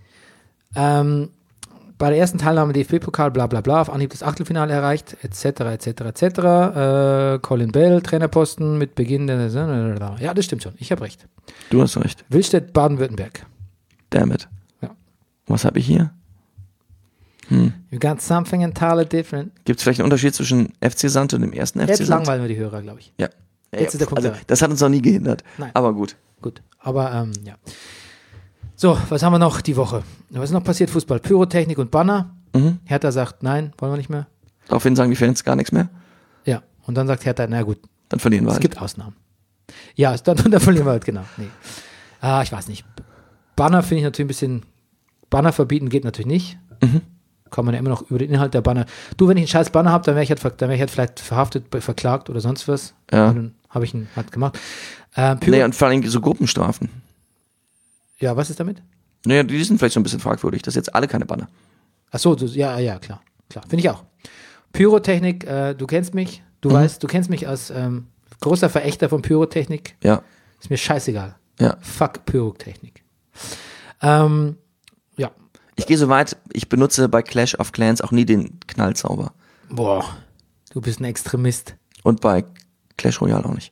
Bei der ersten Teilnahme DFB-Pokal, bla bla bla, auf Anhieb das Achtelfinale erreicht, etc. Colin Bell, Trainerposten mit Beginn der... Ja, das stimmt schon. Ich habe recht. Du hast recht. Willstedt, Baden-Württemberg. Damn it. Ja. Was habe ich hier? You got something entirely different. Gibt es vielleicht einen Unterschied zwischen FC Sand und dem ersten FC Jetzt Sand? langweilen wir die Hörer, glaube ich. Ja. Jetzt ist der Punkt also, erreicht. das hat uns noch nie gehindert. Nein. Aber gut. Gut, aber ja. So, was haben wir noch die Woche? Was ist noch passiert? Fußball, Pyrotechnik und Banner. Hertha sagt, nein, wollen wir nicht mehr. Daraufhin sagen die Fans gar nichts mehr. Ja, und dann sagt Hertha, na gut, Dann verlieren wir es halt. gibt Ausnahmen. Ja, dann verlieren wir halt, genau. Nee. Ich weiß nicht. Banner finde ich natürlich ein bisschen, Banner verbieten geht natürlich nicht. Kann man ja immer noch über den Inhalt der Banner. Du, wenn ich einen scheiß Banner habe, dann wäre ich halt vielleicht verhaftet, verklagt oder sonst was. Ja. Und dann habe ich ihn halt gemacht. Nee, und vor allem so Gruppenstrafen. Ja, was ist damit? Naja, die sind vielleicht so ein bisschen fragwürdig. Das sind jetzt alle keine Banner. Ach so, ja, klar. Finde ich auch. Pyrotechnik, du kennst mich, du weißt, du kennst mich als großer Verächter von Pyrotechnik. Ja. Ist mir scheißegal. Ja. Fuck Pyrotechnik. Ja. Ich gehe so weit, ich benutze bei Clash of Clans auch nie den Knallzauber. Boah, du bist ein Extremist. Und bei Clash Royale auch nicht.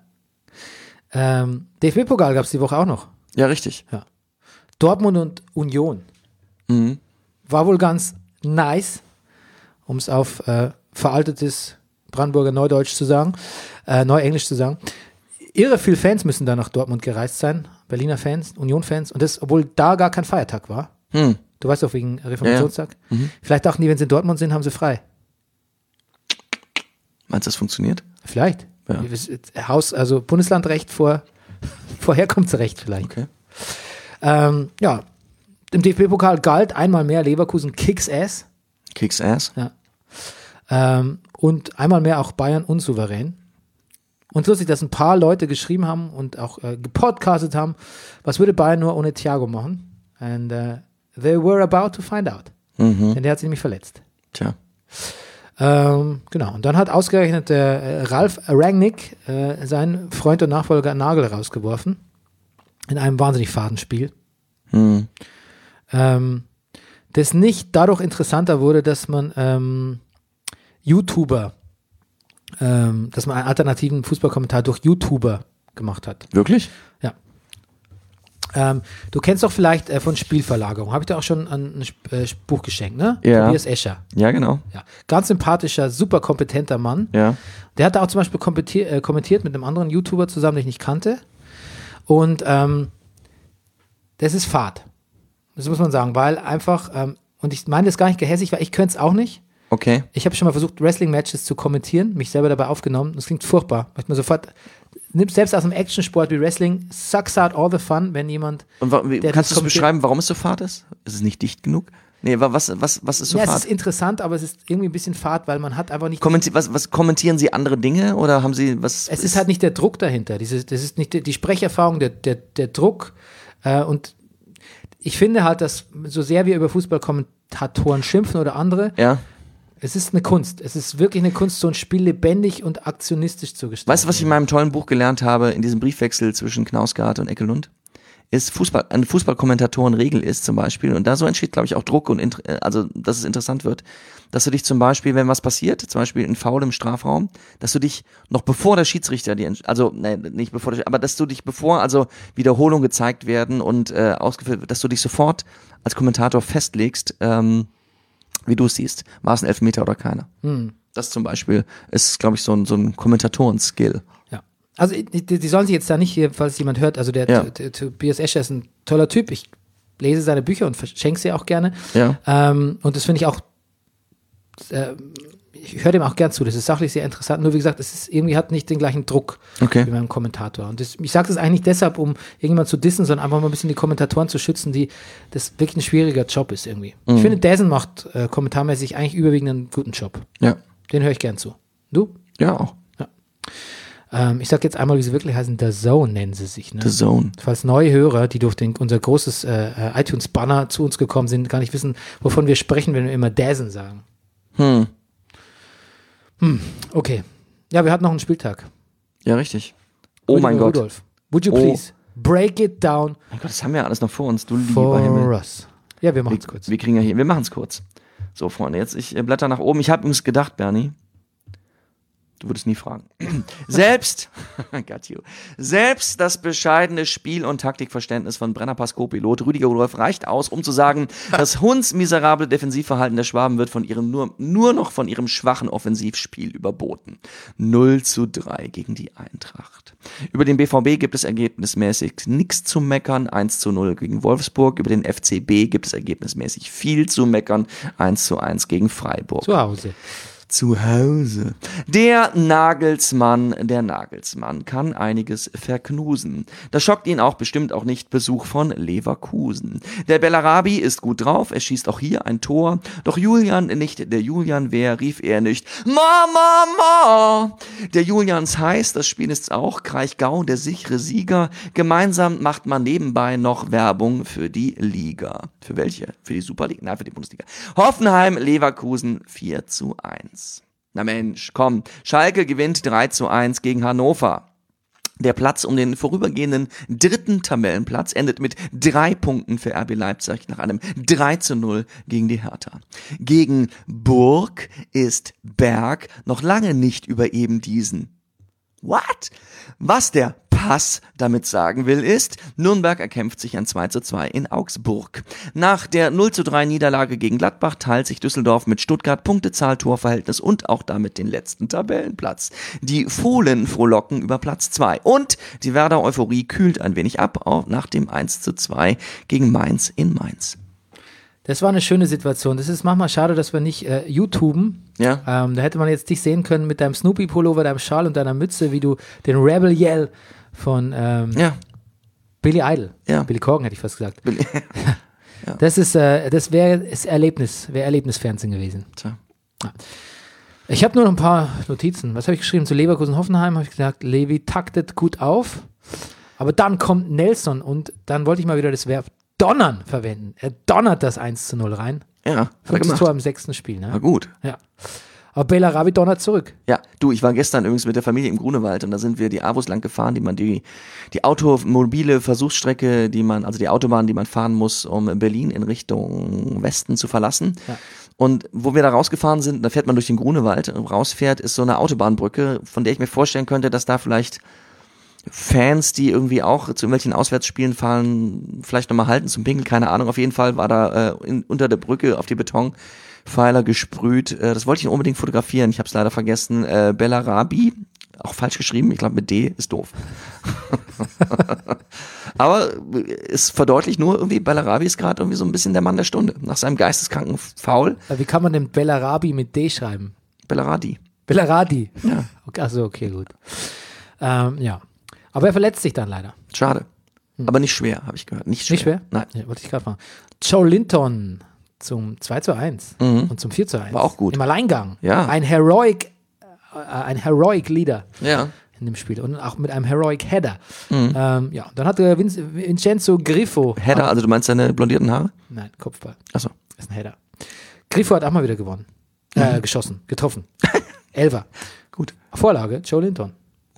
DFB-Pokal gab es die Woche auch noch. Ja, richtig. Dortmund und Union. War wohl ganz nice, um es auf veraltetes Brandenburger Neudeutsch zu sagen, Neuenglisch zu sagen. Irre viele Fans müssen da nach Dortmund gereist sein, Berliner Fans, Union-Fans, und das, obwohl da gar kein Feiertag war. Du weißt doch, wegen Reformationstag. Vielleicht dachten die, wenn sie in Dortmund sind, haben sie frei. Meinst du, das funktioniert? Vielleicht. Ja. Also Bundeslandrecht vor Herkunftsrecht vielleicht. Okay. Ja, im DFB-Pokal galt einmal mehr Leverkusen Kicks Ass. Kicks Ass. Und einmal mehr auch Bayern unsouverän. Und lustig, dass ein paar Leute geschrieben haben und auch gepodcastet haben, was würde Bayern nur ohne Thiago machen? And they were about to find out. Denn der hat sich nämlich verletzt. Tja. Genau, und dann hat ausgerechnet der Ralf Rangnick seinen Freund und Nachfolger Nagel rausgeworfen. In einem wahnsinnig faden Spiel. Das nicht dadurch interessanter wurde, dass man YouTuber, dass man einen alternativen Fußballkommentar durch YouTuber gemacht hat. Wirklich? Ja. Du kennst doch vielleicht von Spielverlagerung. Habe ich dir auch schon ein Buch geschenkt, ne? Ja. Tobias Escher. Ja, genau. Ja. Ganz sympathischer, super kompetenter Mann. Ja. Der hat da auch zum Beispiel kommentiert mit einem anderen YouTuber zusammen, den ich nicht kannte. Und das ist Fahrt. Das muss man sagen, weil einfach, und ich meine das gar nicht gehässig, weil ich könnte es auch nicht. Okay. Ich habe schon mal versucht, Wrestling-Matches zu kommentieren, mich selber dabei aufgenommen. Das klingt furchtbar. Weil ich mir sofort, selbst aus einem Actionsport wie Wrestling, sucks out all the fun, wenn jemand. Und kannst du es beschreiben, warum es so fad ist? Ist es nicht dicht genug? Nee, was ist so ja, fad? es ist interessant, aber es ist irgendwie ein bisschen fad, weil man hat einfach nicht. Was kommentieren Sie andere Dinge oder haben Sie was? Es ist halt nicht der Druck dahinter. Das ist nicht die Sprecherfahrung, der Druck. Und ich finde halt, dass so sehr wir über Fußballkommentatoren schimpfen oder andere, Ja. es ist eine Kunst. Es ist wirklich eine Kunst, so ein Spiel lebendig und aktionistisch zu gestalten. Weißt du, was ich in meinem tollen Buch gelernt habe, in diesem Briefwechsel zwischen Knausgard und Eckelund? Ist eine Fußballkommentatorenregel ist zum Beispiel, und da so entsteht, glaube ich, auch Druck und also, dass es interessant wird, dass du dich zum Beispiel, wenn was passiert, zum Beispiel ein Foul im Strafraum, dass du dich noch bevor der Schiedsrichter dass du dich bevor Wiederholungen gezeigt werden und ausgeführt wird, dass du dich sofort als Kommentator festlegst, wie du es siehst, war es ein Elfmeter oder keiner. Das zum Beispiel ist, glaube ich, so ein Kommentatoren-Skill. Ja. Also die sollen sich jetzt da nicht hier, falls jemand hört, also der Tobias Escher ist ein toller Typ, ich lese seine Bücher und verschenke sie auch gerne. Ja. Und das finde ich auch, ich höre dem auch gern zu, das ist sachlich sehr interessant, nur wie gesagt, es ist irgendwie hat nicht den gleichen Druck wie beim Kommentator. Und ich sage das eigentlich nicht deshalb, um irgendjemand zu dissen, sondern einfach mal ein bisschen die Kommentatoren zu schützen, das wirklich ein schwieriger Job ist irgendwie. Ich finde, Dazen macht kommentarmäßig eigentlich überwiegend einen guten Job. Ja. Den höre ich gern zu. Du? Ja, auch. Ich sag jetzt einmal, wie sie wirklich heißen, The Zone nennen sie sich. Ne? The Zone. Falls neue Hörer, die durch unser großes iTunes-Banner zu uns gekommen sind, gar nicht wissen, wovon wir sprechen, wenn wir immer Dazen sagen. Okay. Ja, wir hatten noch einen Spieltag. Ja, richtig. Oh mein Gott. Rudolf, would you please break it down Mein Gott, das haben wir ja alles noch vor uns, du lieber for Himmel. us? Ja, wir machen es kurz. Wir machen es kurz. So, Freunde, jetzt ich blätter nach oben. Ich habe übrigens gedacht, Bernie, du würdest nie fragen. Selbst das bescheidene Spiel- und Taktikverständnis von Brennerpass Co-Pilot Rüdiger Rudolf reicht aus, um zu sagen, das hundsmiserable Defensivverhalten der Schwaben wird von ihrem nur noch von ihrem schwachen Offensivspiel überboten. 0:3 gegen die Eintracht. Über den BVB gibt es ergebnismäßig nichts zu meckern, 1:0 gegen Wolfsburg. Über den FCB gibt es ergebnismäßig viel zu meckern, 1:1 gegen Freiburg. Zu Hause. Der Nagelsmann kann einiges verknusen. Das schockt ihn auch bestimmt auch nicht, Besuch von Leverkusen. Der Bellarabi ist gut drauf, er schießt auch hier ein Tor. Doch Julian nicht der Julian wäre, rief er nicht Mama. Der Julians heiß, das Spiel ist's auch. Kraichgau, der sichere Sieger. Gemeinsam macht man nebenbei noch Werbung für die Liga. Für welche? Für die Superliga? Nein, für die Bundesliga. Hoffenheim, Leverkusen 4:1. Na Mensch, komm. Schalke gewinnt 3:1 gegen Hannover. Der Platz um den vorübergehenden 3. Tabellenplatz endet mit 3 Punkten für RB Leipzig nach einem 3:0 gegen die Hertha. Gegen Burg ist Berg noch lange nicht über eben diesen. What? Was der Pass damit sagen will, ist, Nürnberg erkämpft sich ein 2:2 in Augsburg. Nach der 0:3 Niederlage gegen Gladbach teilt sich Düsseldorf mit Stuttgart Punktezahl, Torverhältnis und auch damit den letzten Tabellenplatz. Die Fohlen frohlocken über Platz 2 und die Werder Euphorie kühlt ein wenig ab, auch nach dem 1:2 gegen Mainz in Mainz. Das war eine schöne Situation. Das ist manchmal schade, dass wir nicht YouTuben. Ja. Da hätte man jetzt dich sehen können mit deinem Snoopy-Pullover, deinem Schal und deiner Mütze, wie du den Rebel Yell von Billy Idol. Ja. Billy Corgan hätte ich fast gesagt. Ja. Das wäre Erlebnisfernsehen gewesen. Tja. Ja. Ich habe nur noch ein paar Notizen. Was habe ich geschrieben zu Leverkusen-Hoffenheim? Habe ich gesagt, Levi taktet gut auf. Aber dann kommt Nelson und dann wollte ich mal wieder das Verb Donnern verwenden. Er donnert das 1:0 rein. Ja, 5. Tor im 6. Spiel. Ne? War gut. Ja. Aber Bellarabi donnert zurück. Ja, du, ich war gestern übrigens mit der Familie im Grunewald und da sind wir die AWOS lang gefahren, die automobile Versuchsstrecke, also die Autobahn, die man fahren muss, um Berlin in Richtung Westen zu verlassen. Ja. Und wo wir da rausgefahren sind, da fährt man durch den Grunewald, rausfährt, ist so eine Autobahnbrücke, von der ich mir vorstellen könnte, dass da vielleicht Fans, die irgendwie auch zu irgendwelchen Auswärtsspielen fahren, vielleicht nochmal halten zum Pinkeln, keine Ahnung. Auf jeden Fall war da unter der Brücke auf die Betonpfeiler gesprüht. Das wollte ich unbedingt fotografieren. Ich habe es leider vergessen. Bellarabi, auch falsch geschrieben. Ich glaube mit D, ist doof. Aber es verdeutlicht nur irgendwie, Bellarabi ist gerade irgendwie so ein bisschen der Mann der Stunde. Nach seinem geisteskranken Foul. Wie kann man denn Bellarabi mit D schreiben? Bellaradi. Bellaradi. Ja. Okay, achso, okay, gut. Ja. Aber er verletzt sich dann leider. Schade. Aber nicht schwer, habe ich gehört. Nicht schwer? Nicht schwer? Nein. Ja, wollte ich gerade fragen. Joe Linton zum 2:1 und zum 4:1. War auch gut. Im Alleingang. Ja. Ein Heroic Leader Ja. in dem Spiel und auch mit einem Heroic Header. Ja, dann hat Vincenzo Griffo. Header, also du meinst seine blondierten Haare? Nein, Kopfball. Achso. Das ist ein Header. Griffo hat auch mal wieder gewonnen. Geschossen, getroffen. Elfer. Gut. Vorlage, Joe Linton.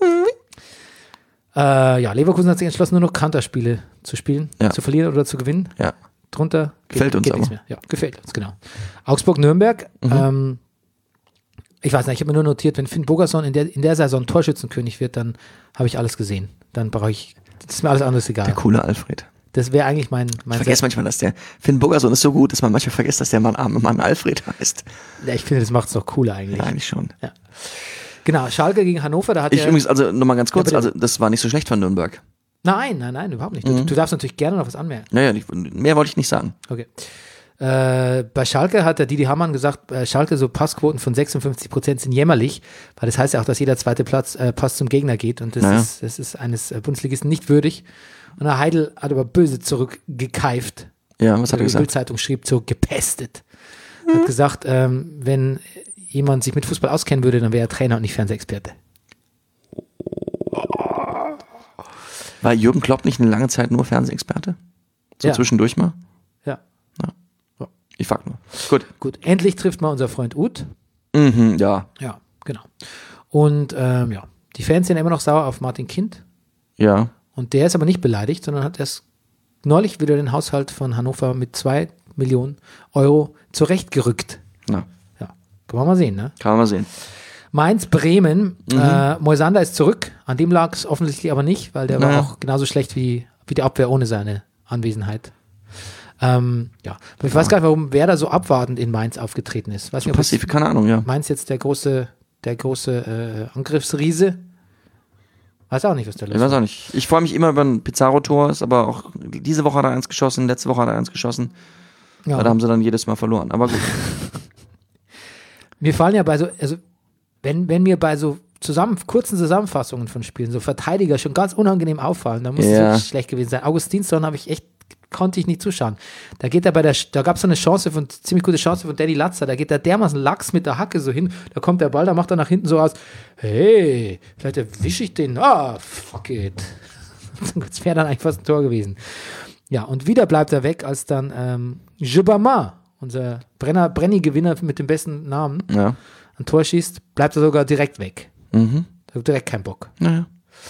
Ja, Leverkusen hat sich entschlossen, nur noch Kanterspiele zu spielen, Ja. zu verlieren oder zu gewinnen. Ja. Drunter Gefällt uns nichts aber. mehr. Ja, gefällt uns, genau. Augsburg-Nürnberg. Ich weiß nicht, ich habe mir nur notiert, wenn Finn Bogason in der Saison Torschützenkönig wird, dann habe ich alles gesehen. Dann brauche ich, das ist mir alles anderes egal. Der coole Alfred. Das wäre eigentlich mein Ich vergesse manchmal, dass der Finn Bogason ist so gut, dass man manchmal vergisst, dass der Mann Alfred heißt. Ja, ich finde, das macht es noch cooler eigentlich. Ja, eigentlich schon. Genau, Schalke gegen Hannover, da hat Ich er... übrigens, also nochmal ganz kurz, Ja, bitte. also das war nicht so schlecht von Nürnberg. Nein, überhaupt nicht. Du darfst natürlich gerne noch was anmerken. Naja, mehr wollte ich nicht sagen. Okay. Bei Schalke hat der Didi Hamann gesagt, Schalke so Passquoten von 56% sind jämmerlich, weil das heißt ja auch, dass jeder zweite Pass zum Gegner geht und das ist eines Bundesligisten nicht würdig. Und der Heidel hat aber böse zurückgekeift. Ja, was hat er Die gesagt? Bildzeitung schrieb so gepestet. Hat gesagt, wenn jemand sich mit Fußball auskennen würde, dann wäre er Trainer und nicht Fernsehexperte. War Jürgen Klopp nicht eine lange Zeit nur Fernsehexperte? So Ja. zwischendurch mal? Ja, Ich frag nur. Gut. gut. Endlich trifft mal unser Freund Uth. Mhm, ja. Ja, genau. Und ja, die Fans sind immer noch sauer auf Martin Kind. Ja. Und der ist aber nicht beleidigt, sondern hat erst neulich wieder den Haushalt von Hannover mit 2 Millionen Euro zurechtgerückt. Na, Ja, kann man mal sehen, ne? kann man mal sehen. Mainz-Bremen, Moisander ist zurück. An dem lag es offensichtlich aber nicht, weil der war Naja. auch genauso schlecht wie die Abwehr ohne seine Anwesenheit. Ja, aber ich weiß gar nicht, warum Werder so abwartend in Mainz aufgetreten ist. Weiß nicht, ob Passiv, keine Ahnung, ja. Mainz jetzt der große Angriffsriese. Weiß auch nicht, was der los Ich weiß auch nicht. Ich freue mich immer über ein Pizarro-Tor, ist aber auch, diese Woche hat er eins geschossen, letzte Woche hat er eins geschossen. Ja. Da haben sie dann jedes Mal verloren. Aber gut. Mir fallen ja bei so, also wenn mir bei so kurzen Zusammenfassungen von Spielen so Verteidiger schon ganz unangenehm auffallen, dann muss Ja. es schlecht gewesen sein. Augustinsson konnte ich nicht zuschauen. Da geht er da gab es so eine ziemlich gute Chance von Danny Latzer, da geht er dermaßen lax mit der Hacke so hin, da kommt der Ball, da macht er nach hinten so aus, hey, vielleicht erwische ich den, fuck it. Das wäre dann eigentlich fast ein Tor gewesen. Ja, und wieder bleibt er weg, als dann Jubama, unser Brenny-Gewinner mit dem besten Namen, Ja. ein Tor schießt, bleibt er sogar direkt weg. Mhm. Da hat direkt keinen Bock. Naja.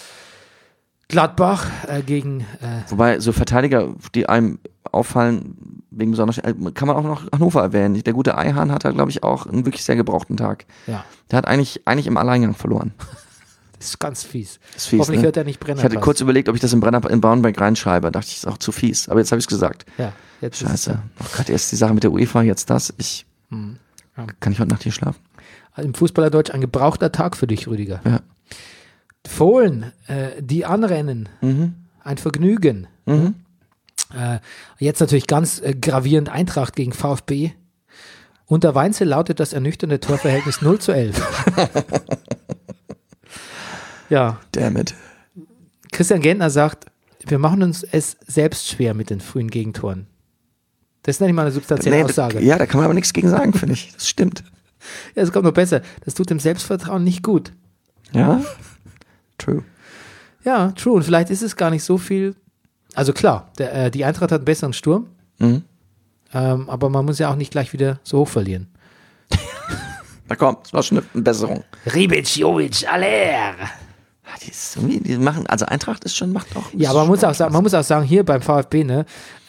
Gladbach gegen Wobei so Verteidiger, die einem auffallen, wegen besonders, kann man auch noch Hannover erwähnen. Der gute Eihahn hat da, glaube ich, auch einen wirklich sehr gebrauchten Tag. ja, Der hat eigentlich im Alleingang verloren. das ist ganz fies. Das ist fies, Hoffentlich ne? hört er nicht Brenner. Ich hatte kurz überlegt, ob ich das in Braunberg reinschreibe. Dachte ich, ist auch zu fies. Aber jetzt habe ich es gesagt. Ja, jetzt ist Scheiße. Oh Gott, erst die Sache mit der UEFA, jetzt das. Kann ich heute Nacht hier schlafen? im Fußballerdeutsch ein gebrauchter Tag für dich, Rüdiger. Ja. Fohlen, die anrennen, ein Vergnügen. Jetzt natürlich ganz gravierend Eintracht gegen VfB. Unter Weinzel lautet das ernüchternde Torverhältnis 0:11. Ja, Damn it. Christian Gentner sagt, wir machen uns es selbst schwer mit den frühen Gegentoren. Das ist nicht mal eine substanzielle Aussage. Ja, da kann man aber nichts gegen sagen, finde ich. Das stimmt. Ja, es kommt noch besser. Das tut dem Selbstvertrauen nicht gut. Ja? True. Ja, true. Und vielleicht ist es gar nicht so viel. Also klar, die Eintracht hat einen besseren Sturm. Aber man muss ja auch nicht gleich wieder so hoch verlieren. Na komm, das war schon eine Besserung. Ribic, Jovic, Aller. Die machen, also Eintracht ist schon, macht auch. Ja, aber man muss auch sagen, hier beim VfB, ne,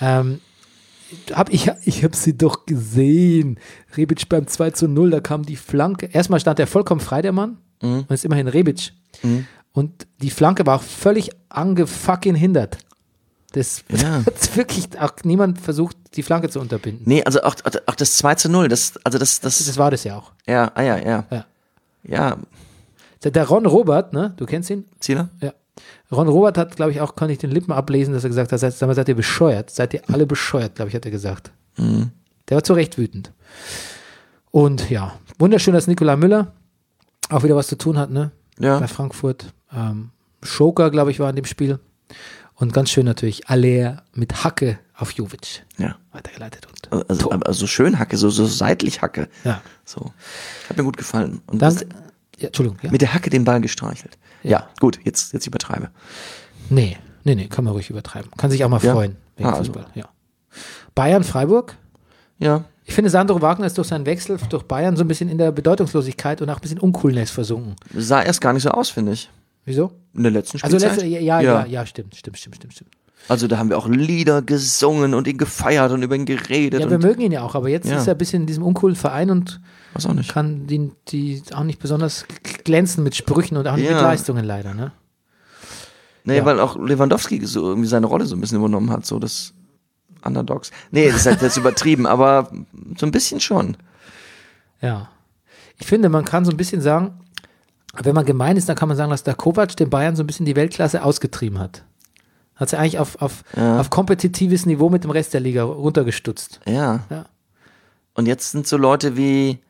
ich habe sie doch gesehen. Rebic beim 2:0, da kam die Flanke. Erstmal stand er vollkommen frei, der Mann. Und ist immerhin Rebic. Und die Flanke war auch völlig angefucking hindert. Das hat wirklich auch niemand versucht, die Flanke zu unterbinden. Nee, also auch das 2:0, das war das ja auch. Ja. Ja. Der Ron Robert, ne, du kennst ihn? Zieler? Ja. Ron Robert hat, glaube ich, auch, kann ich den Lippen ablesen, dass er gesagt hat, seid ihr bescheuert? Seid ihr alle bescheuert, glaube ich, hat er gesagt. Der war zu Recht wütend. Und ja, wunderschön, dass Nikolai Müller auch wieder was zu tun hat, ne? Ja. Bei Frankfurt. Schoker, glaube ich, war in dem Spiel. Und ganz schön natürlich, Aller mit Hacke auf Jovic. Ja. Weitergeleitet. Und also schön Hacke, so seitlich Hacke. Ja. So. Hat mir gut gefallen. Und dann, Entschuldigung. Ja. Mit der Hacke den Ball gestreichelt. Ja, gut, jetzt übertreibe. Nee, kann man ruhig übertreiben. Kann sich auch mal freuen wegen Fußball. Also. Ja. Bayern, Freiburg. Ja. Ich finde, Sandro Wagner ist durch seinen Wechsel durch Bayern so ein bisschen in der Bedeutungslosigkeit und auch ein bisschen Uncoolness versunken. Sah erst gar nicht so aus, finde ich. Wieso? In der letzten Spielzeit? Also ja, stimmt. Also da haben wir auch Lieder gesungen und ihn gefeiert und über ihn geredet. Ja, wir mögen ihn ja auch, aber jetzt ist er ein bisschen in diesem uncoolen Verein und auch nicht. kann die auch nicht besonders glänzen mit Sprüchen und auch nicht mit Leistungen leider, ne? Nee, weil auch Lewandowski so irgendwie seine Rolle so ein bisschen übernommen hat, so das Underdogs. Nee, das ist halt jetzt übertrieben, aber so ein bisschen schon. Ja. Ich finde, man kann so ein bisschen sagen, wenn man gemein ist, dann kann man sagen, dass der Kovac den Bayern so ein bisschen die Weltklasse ausgetrieben hat. Hat sie eigentlich auf kompetitives Niveau mit dem Rest der Liga runtergestutzt. Ja. Und jetzt sind so Leute wie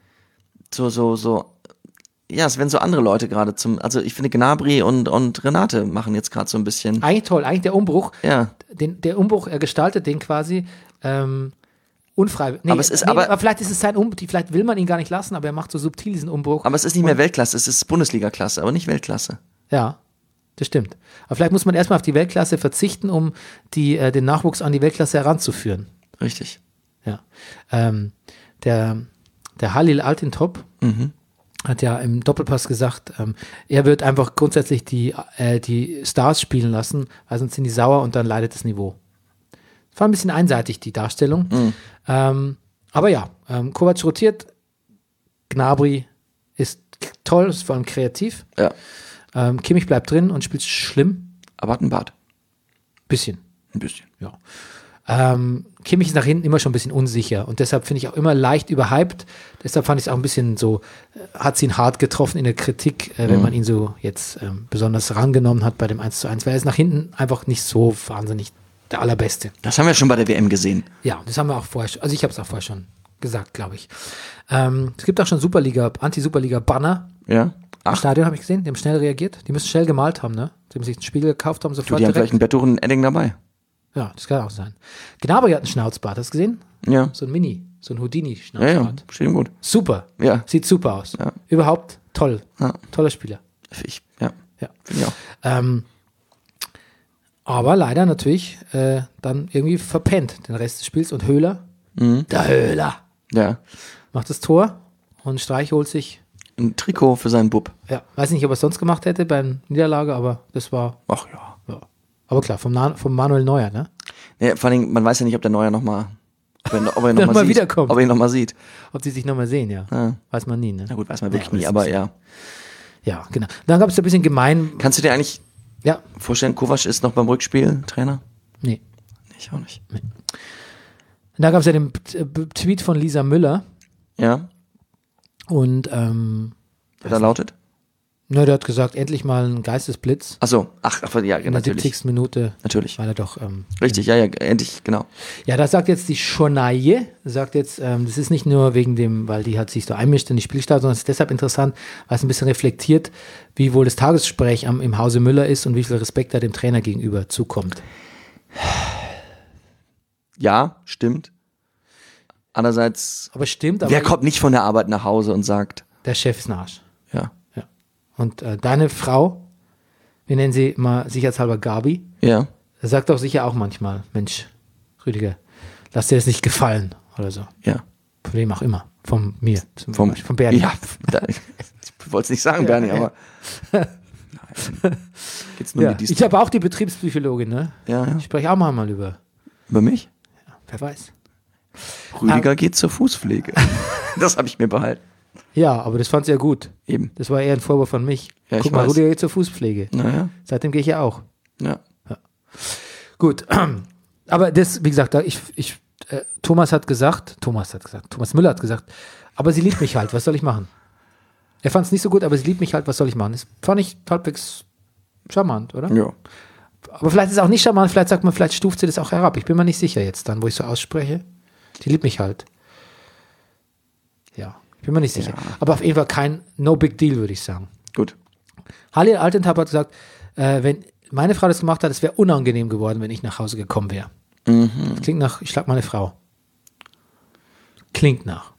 es werden so andere Leute gerade also ich finde Gnabry und Renate machen jetzt gerade so ein bisschen. Eigentlich toll, eigentlich der Umbruch. Ja. Der Umbruch, er gestaltet den quasi unfreiwillig. Nee, aber vielleicht ist es vielleicht will man ihn gar nicht lassen, aber er macht so subtil diesen Umbruch. Aber es ist nicht mehr Weltklasse, es ist Bundesliga-Klasse, aber nicht Weltklasse. Ja. Das stimmt. Aber vielleicht muss man erstmal auf die Weltklasse verzichten, um den Nachwuchs an die Weltklasse heranzuführen. Richtig. Ja. Der Halil Altintop hat ja im Doppelpass gesagt, er wird einfach grundsätzlich die Stars spielen lassen, weil sonst sind die sauer und dann leidet das Niveau. Das war ein bisschen einseitig, die Darstellung. Aber ja, Kovac rotiert, Gnabry ist toll, ist vor allem kreativ. Ja. Kimmich bleibt drin und spielt schlimm. Aber hat einen Bart. Ein bisschen. Ja. Kimmich ist nach hinten immer schon ein bisschen unsicher und deshalb finde ich auch immer leicht überhyped. Deshalb fand ich es auch ein bisschen so, hat sie ihn hart getroffen in der Kritik, wenn man ihn so jetzt besonders rangenommen hat bei dem 1:1, weil er ist nach hinten einfach nicht so wahnsinnig der Allerbeste. Das haben wir schon bei der WM gesehen. Ja, das haben wir auch vorher schon, also ich habe es auch vorher schon gesagt, glaube ich. Es gibt auch schon Anti-Superliga-Banner. Ja. Im Stadion habe ich gesehen, die haben schnell reagiert. Die müssen schnell gemalt haben, ne? Die haben sich einen Spiegel gekauft haben, sofort die haben vielleicht ein Betttuch und ein Edding dabei. Ja, das kann auch sein. Gnabry hat einen Schnauzbart, hast du gesehen? Ja. So ein Houdini-Schnauzbart. Ja, steht ihm gut. Super. Ja. Sieht super aus. Ja. Überhaupt toll. Ja. Toller Spieler. Ja. Finde ich auch. Aber leider natürlich dann irgendwie verpennt den Rest des Spiels und Höhler. Der Höhler. Ja. Macht das Tor und Streich holt sich ein Trikot für seinen Bub. Ja, weiß nicht, ob er es sonst gemacht hätte bei Niederlage, aber das war. Ach ja. Aber klar, vom Manuel Neuer, ne? Ja, vor allem, man weiß ja nicht, ob der Neuer nochmal, ob er noch mal sieht. Wiederkommt. Ob er ihn nochmal sieht. Ob sie sich nochmal sehen, ja. Weiß man nie, ne? Na gut, weiß man wirklich nie, aber ja. Ja, genau. Dann gab es ein bisschen gemein. Kannst du dir eigentlich vorstellen, Kovac ist noch beim Rückspiel Trainer? Nee. Ich auch nicht. Nee. Da gab es ja den Tweet von Lisa Müller. Ja. Und der da lautet? Ne, der hat gesagt, endlich mal ein Geistesblitz. Achso, ja, in der 70. Minute. Natürlich. Weil er doch. Richtig, ja, endlich, genau. Ja, das sagt jetzt die Schonaye, sagt jetzt, das ist nicht nur wegen dem, weil die hat sich so einmischt in die Spielstart, sondern es ist deshalb interessant, weil es ein bisschen reflektiert, wie wohl das Tagesgespräch im Hause Müller ist und wie viel Respekt da dem Trainer gegenüber zukommt. Ja, stimmt. Andererseits. Aber stimmt. Aber wer kommt nicht von der Arbeit nach Hause und sagt. Der Chef ist ein Arsch. Ja. Und deine Frau, wir nennen sie mal sicherheitshalber Gabi, sagt doch sicher auch manchmal, Mensch, Rüdiger, lass dir das nicht gefallen oder so. Ja. Von wem auch immer. Von mir, von Bernie. Ja, ich wollte es nicht sagen, Bernie, aber nein. Geht's nur Ja, um die ich habe auch die Betriebspsychologin, ne? Ja. Ich spreche auch mal über, mich? wer weiß. Rüdiger geht zur Fußpflege. Das habe ich mir behalten. Ja, aber das fand sie ja gut. Eben. Das war eher ein Vorwurf von mich. Ja, Guck ich mal, weiß. Rüdiger geht zur Fußpflege. Naja. Seitdem gehe ich ja auch. Ja. Gut, aber das, wie gesagt, Thomas Müller hat gesagt, aber sie liebt mich halt, was soll ich machen? Er fand es nicht so gut, aber sie liebt mich halt, was soll ich machen? Das fand ich halbwegs charmant, oder? Ja. Aber vielleicht ist es auch nicht charmant, vielleicht stuft sie das auch herab. Ich bin mir nicht sicher jetzt dann, wo ich so ausspreche. Die liebt mich halt. Ja, ich bin mir nicht sicher. Ja. Aber auf jeden Fall kein No Big Deal, würde ich sagen. Gut. Halil Altentab hat gesagt, wenn meine Frau das gemacht hat, es wäre unangenehm geworden, wenn ich nach Hause gekommen wäre. Das klingt nach, ich schlag meine Frau. Klingt nach.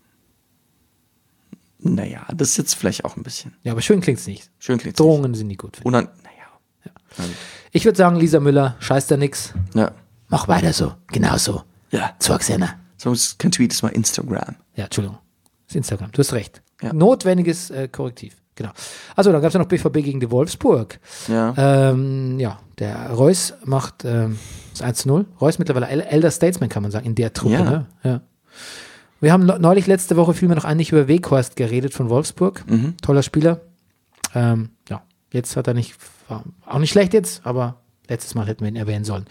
Naja, das ist jetzt vielleicht auch ein bisschen. Ja, aber schön klingt's nicht. Schön klingt's Drohungen sind nie gut. Naja. Ich würde sagen, Lisa Müller, scheiß da nix. Ja. Mach weiter so. Genau so. Ja. Zurücksender. Sonst kein Tweet, ist mal Instagram. Ja, Entschuldigung. Das ist Instagram. Du hast recht. Ja. Notwendiges Korrektiv. Genau. Also, dann gab es ja noch BVB gegen die Wolfsburg. Ja. Der Reus macht das 1-0. Reus mittlerweile Elder Statesman, kann man sagen, in der Truppe. Ja. Ne? Ja. Wir haben neulich, letzte Woche, fiel mir noch nicht über Weghorst geredet von Wolfsburg. Toller Spieler. Jetzt hat er war auch nicht schlecht jetzt, aber letztes Mal hätten wir ihn erwähnen sollen.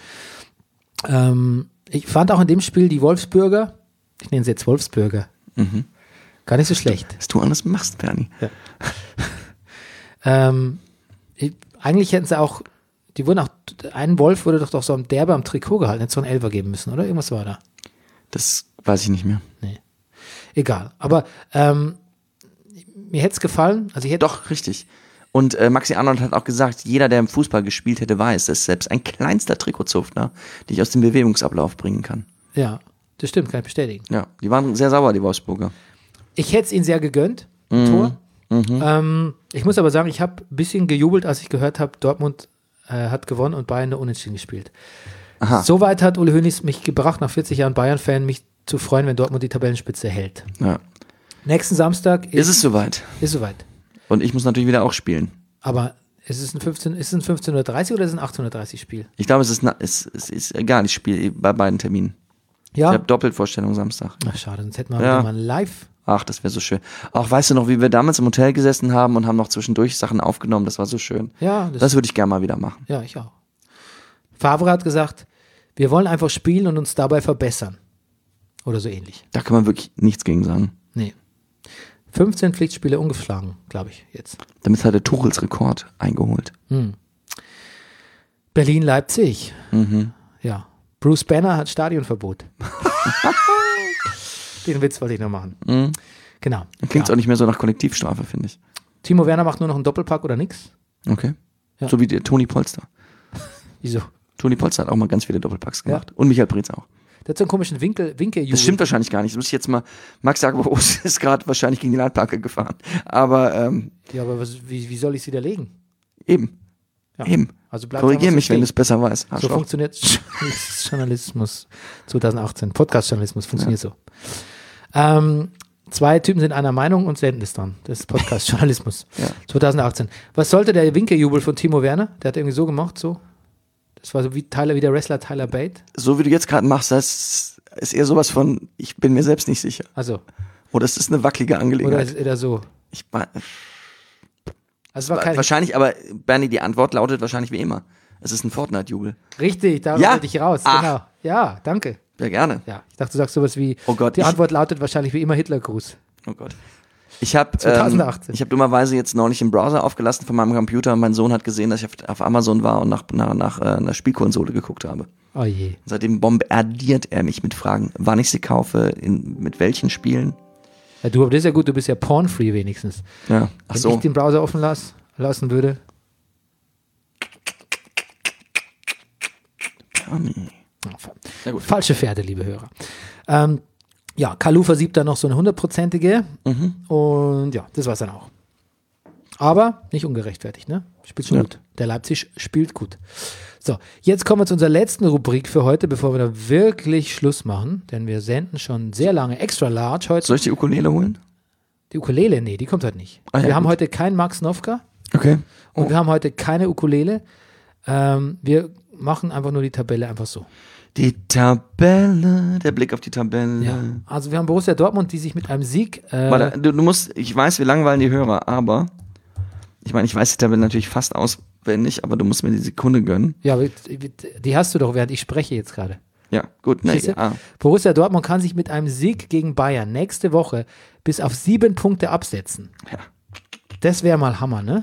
Ich fand auch in dem Spiel die Wolfsburger, ich nenne sie jetzt Wolfsburger, gar nicht so schlecht. Was du anders machst, Bernie. Eigentlich hätten sie auch, ein Wolf wurde doch so am Derbe am Trikot gehalten, hätte so einen Elfer geben müssen, oder? Irgendwas war da. Das weiß ich nicht mehr. Nee. Egal. Aber mir hätte es gefallen. Also Doch, richtig. Und Maxi Arnold hat auch gesagt, jeder, der im Fußball gespielt hätte, weiß, dass selbst ein kleinster Trikotzupfner dich aus dem Bewegungsablauf bringen kann. Ja, das stimmt, kann ich bestätigen. Ja, die waren sehr sauber, die Wolfsburger. Ich hätte es ihnen sehr gegönnt, Tor. Ich muss aber sagen, ich habe ein bisschen gejubelt, als ich gehört habe, Dortmund hat gewonnen und Bayern nur unentschieden gespielt. Aha. Soweit hat Uli Hoeneß mich gebracht, nach 40 Jahren Bayern-Fan, mich zu freuen, wenn Dortmund die Tabellenspitze hält. Ja. Nächsten Samstag Ist es soweit? Ist soweit. Und ich muss natürlich wieder auch spielen. Aber ist es ein 15:30 oder ist es ein 18:30 Spiel? Ich glaube, es ist egal, ich spiele bei beiden Terminen. Ja. Ich habe Doppelvorstellung Samstag. Ach, schade, sonst hätten wir Ja. wieder mal live. Ach, das wäre so schön. Auch weißt du noch, wie wir damals im Hotel gesessen haben und haben noch zwischendurch Sachen aufgenommen, das war so schön. Ja, Das würde ich gerne mal wieder machen. ja, ich auch. Favre hat gesagt, wir wollen einfach spielen und uns dabei verbessern. Oder so ähnlich. Da kann man wirklich nichts gegen sagen. Nee. 15 Pflichtspiele ungeschlagen, glaube ich, jetzt. Damit hat er Tuchels Rekord eingeholt. Berlin-Leipzig. Ja. Bruce Banner hat Stadionverbot. Den Witz wollte ich noch machen. Genau. Klingt Ja. auch nicht mehr so nach Kollektivstrafe, finde ich. Timo Werner macht nur noch einen Doppelpack oder nix? Okay. Ja. So wie der Toni Polster. Wieso? Toni Polster hat auch mal ganz viele Doppelpacks gemacht. Und Michael Preetz auch. Der hat so einen komischen Winkeljubel. Das stimmt wahrscheinlich gar nicht. Das muss ich jetzt mal. Max Jakob ist gerade wahrscheinlich gegen die Leitplanke gefahren. Aber Ja, aber wie soll ich es widerlegen? eben. Ja. Eben. Also bleibt Korrigier einfach so mich, wenn stehen. du es besser weißt. So Arschloch. funktioniert Journalismus 2018. Podcast-Journalismus funktioniert so. 2 Typen sind einer Meinung und senden es dann. Das ist Podcast-Journalismus. Ja. Was sollte der Winkeljubel von Timo Werner? Der hat irgendwie so gemacht, so. Das war so wie der Wrestler Tyler Bate. So wie du jetzt gerade machst, das ist eher sowas von, ich bin mir selbst nicht sicher. Also, Oder es ist eine wackelige oder Angelegenheit. ist er so? Also es war kein Wahrscheinlich, aber Bernie, die Antwort lautet wahrscheinlich wie immer. Es ist ein Fortnite-Jubel. Richtig, da Ja? wollte ich raus. Ach. Genau. Ja, danke. Ja, gerne. Ja, ich dachte, du sagst sowas wie, Oh Gott, die ich- Antwort lautet wahrscheinlich wie immer Hitlergruß. Oh Gott. Ich habe 2018. ich hab dummerweise jetzt neulich den Browser aufgelassen von meinem Computer und mein Sohn hat gesehen, dass ich auf Amazon war und nach einer Spielkonsole geguckt habe. Oh je. Seitdem bombardiert er mich mit Fragen, wann ich sie kaufe, mit welchen Spielen. Ja, das ist ja gut, du bist ja porn-free wenigstens. Ja, ach Wenn so. ich den Browser offen lassen würde. Ja, gut. Falsche Pferde, liebe Hörer. Ja, Kalu versiebt dann noch so eine 100%ige. Und ja, das war's dann auch. Aber nicht ungerechtfertigt, ne? Spielt schon gut. Der Leipzig spielt gut. So, jetzt kommen wir zu unserer letzten Rubrik für heute, bevor wir da wirklich Schluss machen. Denn wir senden schon sehr lange extra large heute. Soll ich die Ukulele holen? Die Ukulele, nee, die kommt heute nicht. Ah, ja, wir haben gut. heute keinen Max Nowka Okay. und wir haben heute keine Ukulele. Wir machen einfach nur die Tabelle einfach so. Die Tabelle, der Blick auf die Tabelle. Ja. Also wir haben Borussia Dortmund, die sich mit einem Sieg Warte, du musst, ich weiß, wir langweilen die Hörer, aber ich meine, ich weiß die Tabelle natürlich fast auswendig, aber du musst mir die Sekunde gönnen. ja, die hast du doch, während ich spreche jetzt gerade. Ja, gut. Ne, Siehste? Borussia Dortmund kann sich mit einem Sieg gegen Bayern nächste Woche bis auf 7 Punkte absetzen. Ja. Das wäre mal Hammer, ne?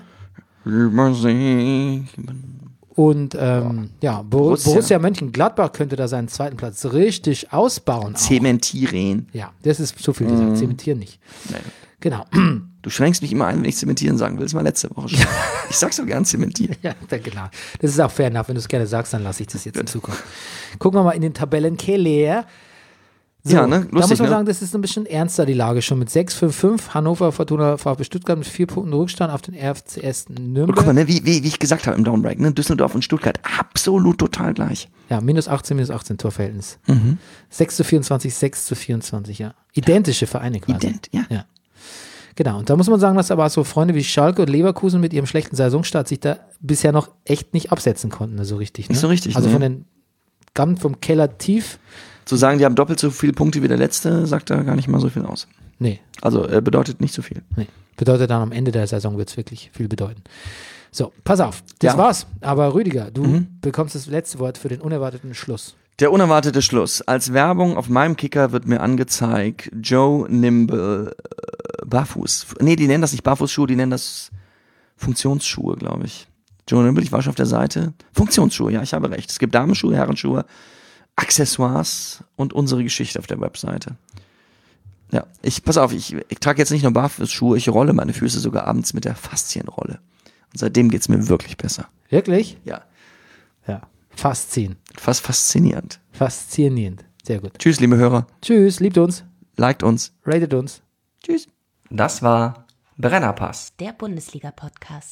Und Borussia Mönchengladbach könnte da seinen zweiten Platz richtig ausbauen. Auch. Zementieren. Ja, das ist zu viel gesagt. Zementieren nicht. Nee. Genau. Du schränkst mich immer ein, wenn ich zementieren sagen will. Das war letzte Woche schon. Ich sag so gern zementieren. Ja, genau. Das ist auch fair enough. Wenn du es gerne sagst, dann lasse ich das jetzt in Zukunft. Gucken wir mal in den Tabellenkeller. So, Ja, ne? da muss Lustig, man ne? sagen, das ist ein bisschen ernster, die Lage schon mit 6-5-5. Hannover, Fortuna, VfB Stuttgart mit 4 Punkten Rückstand auf den RFCS Nürnberg. Guck mal, ne, wie ich gesagt habe im Downbreak, ne? Düsseldorf und Stuttgart absolut total gleich. Ja, minus 18 Torverhältnis. 6-24, 6-24, ja. Identische Vereine quasi. Ja. Genau, und da muss man sagen, dass aber so Freunde wie Schalke und Leverkusen mit ihrem schlechten Saisonstart sich da bisher noch echt nicht absetzen konnten, so richtig. Ne? Nicht so richtig, Also ne? vom Keller tief, Zu sagen, die haben doppelt so viele Punkte wie der letzte, sagt da gar nicht mal so viel aus. nee. Also bedeutet nicht so viel. Nee. Bedeutet dann am Ende der Saison wird es wirklich viel bedeuten. So, pass auf, das Ja. war's. Aber Rüdiger, du bekommst das letzte Wort für den unerwarteten Schluss. Der unerwartete Schluss. Als Werbung auf meinem Kicker wird mir angezeigt, Joe Nimble Barfuß. Nee, die nennen das nicht Barfußschuhe, die nennen das Funktionsschuhe, glaube ich. Joe Nimble, ich war schon auf der Seite. Funktionsschuhe, ja, ich habe recht. Es gibt Damenschuhe, Herrenschuhe, Accessoires und unsere Geschichte auf der Webseite. Ja, pass auf, ich trage jetzt nicht nur Barfußschuhe, ich rolle meine Füße sogar abends mit der Faszienrolle. Und seitdem geht's mir wirklich besser. Wirklich? Ja, Ja. Faszinierend. fast faszinierend. Faszinierend. Sehr gut. Tschüss, liebe Hörer. Tschüss, liebt uns, Liked uns. ratet uns. Tschüss. Das war Brennerpass. Der Bundesliga-Podcast.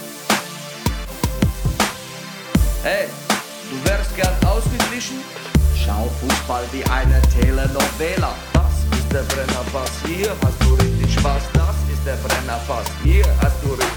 Hey, du wärst gern ausgeglichen? Schau Fußball wie eine Telenovela. Das ist der Brennerpass, hier hast du richtig Spaß. Das ist der Brennerpass, hier hast du richtig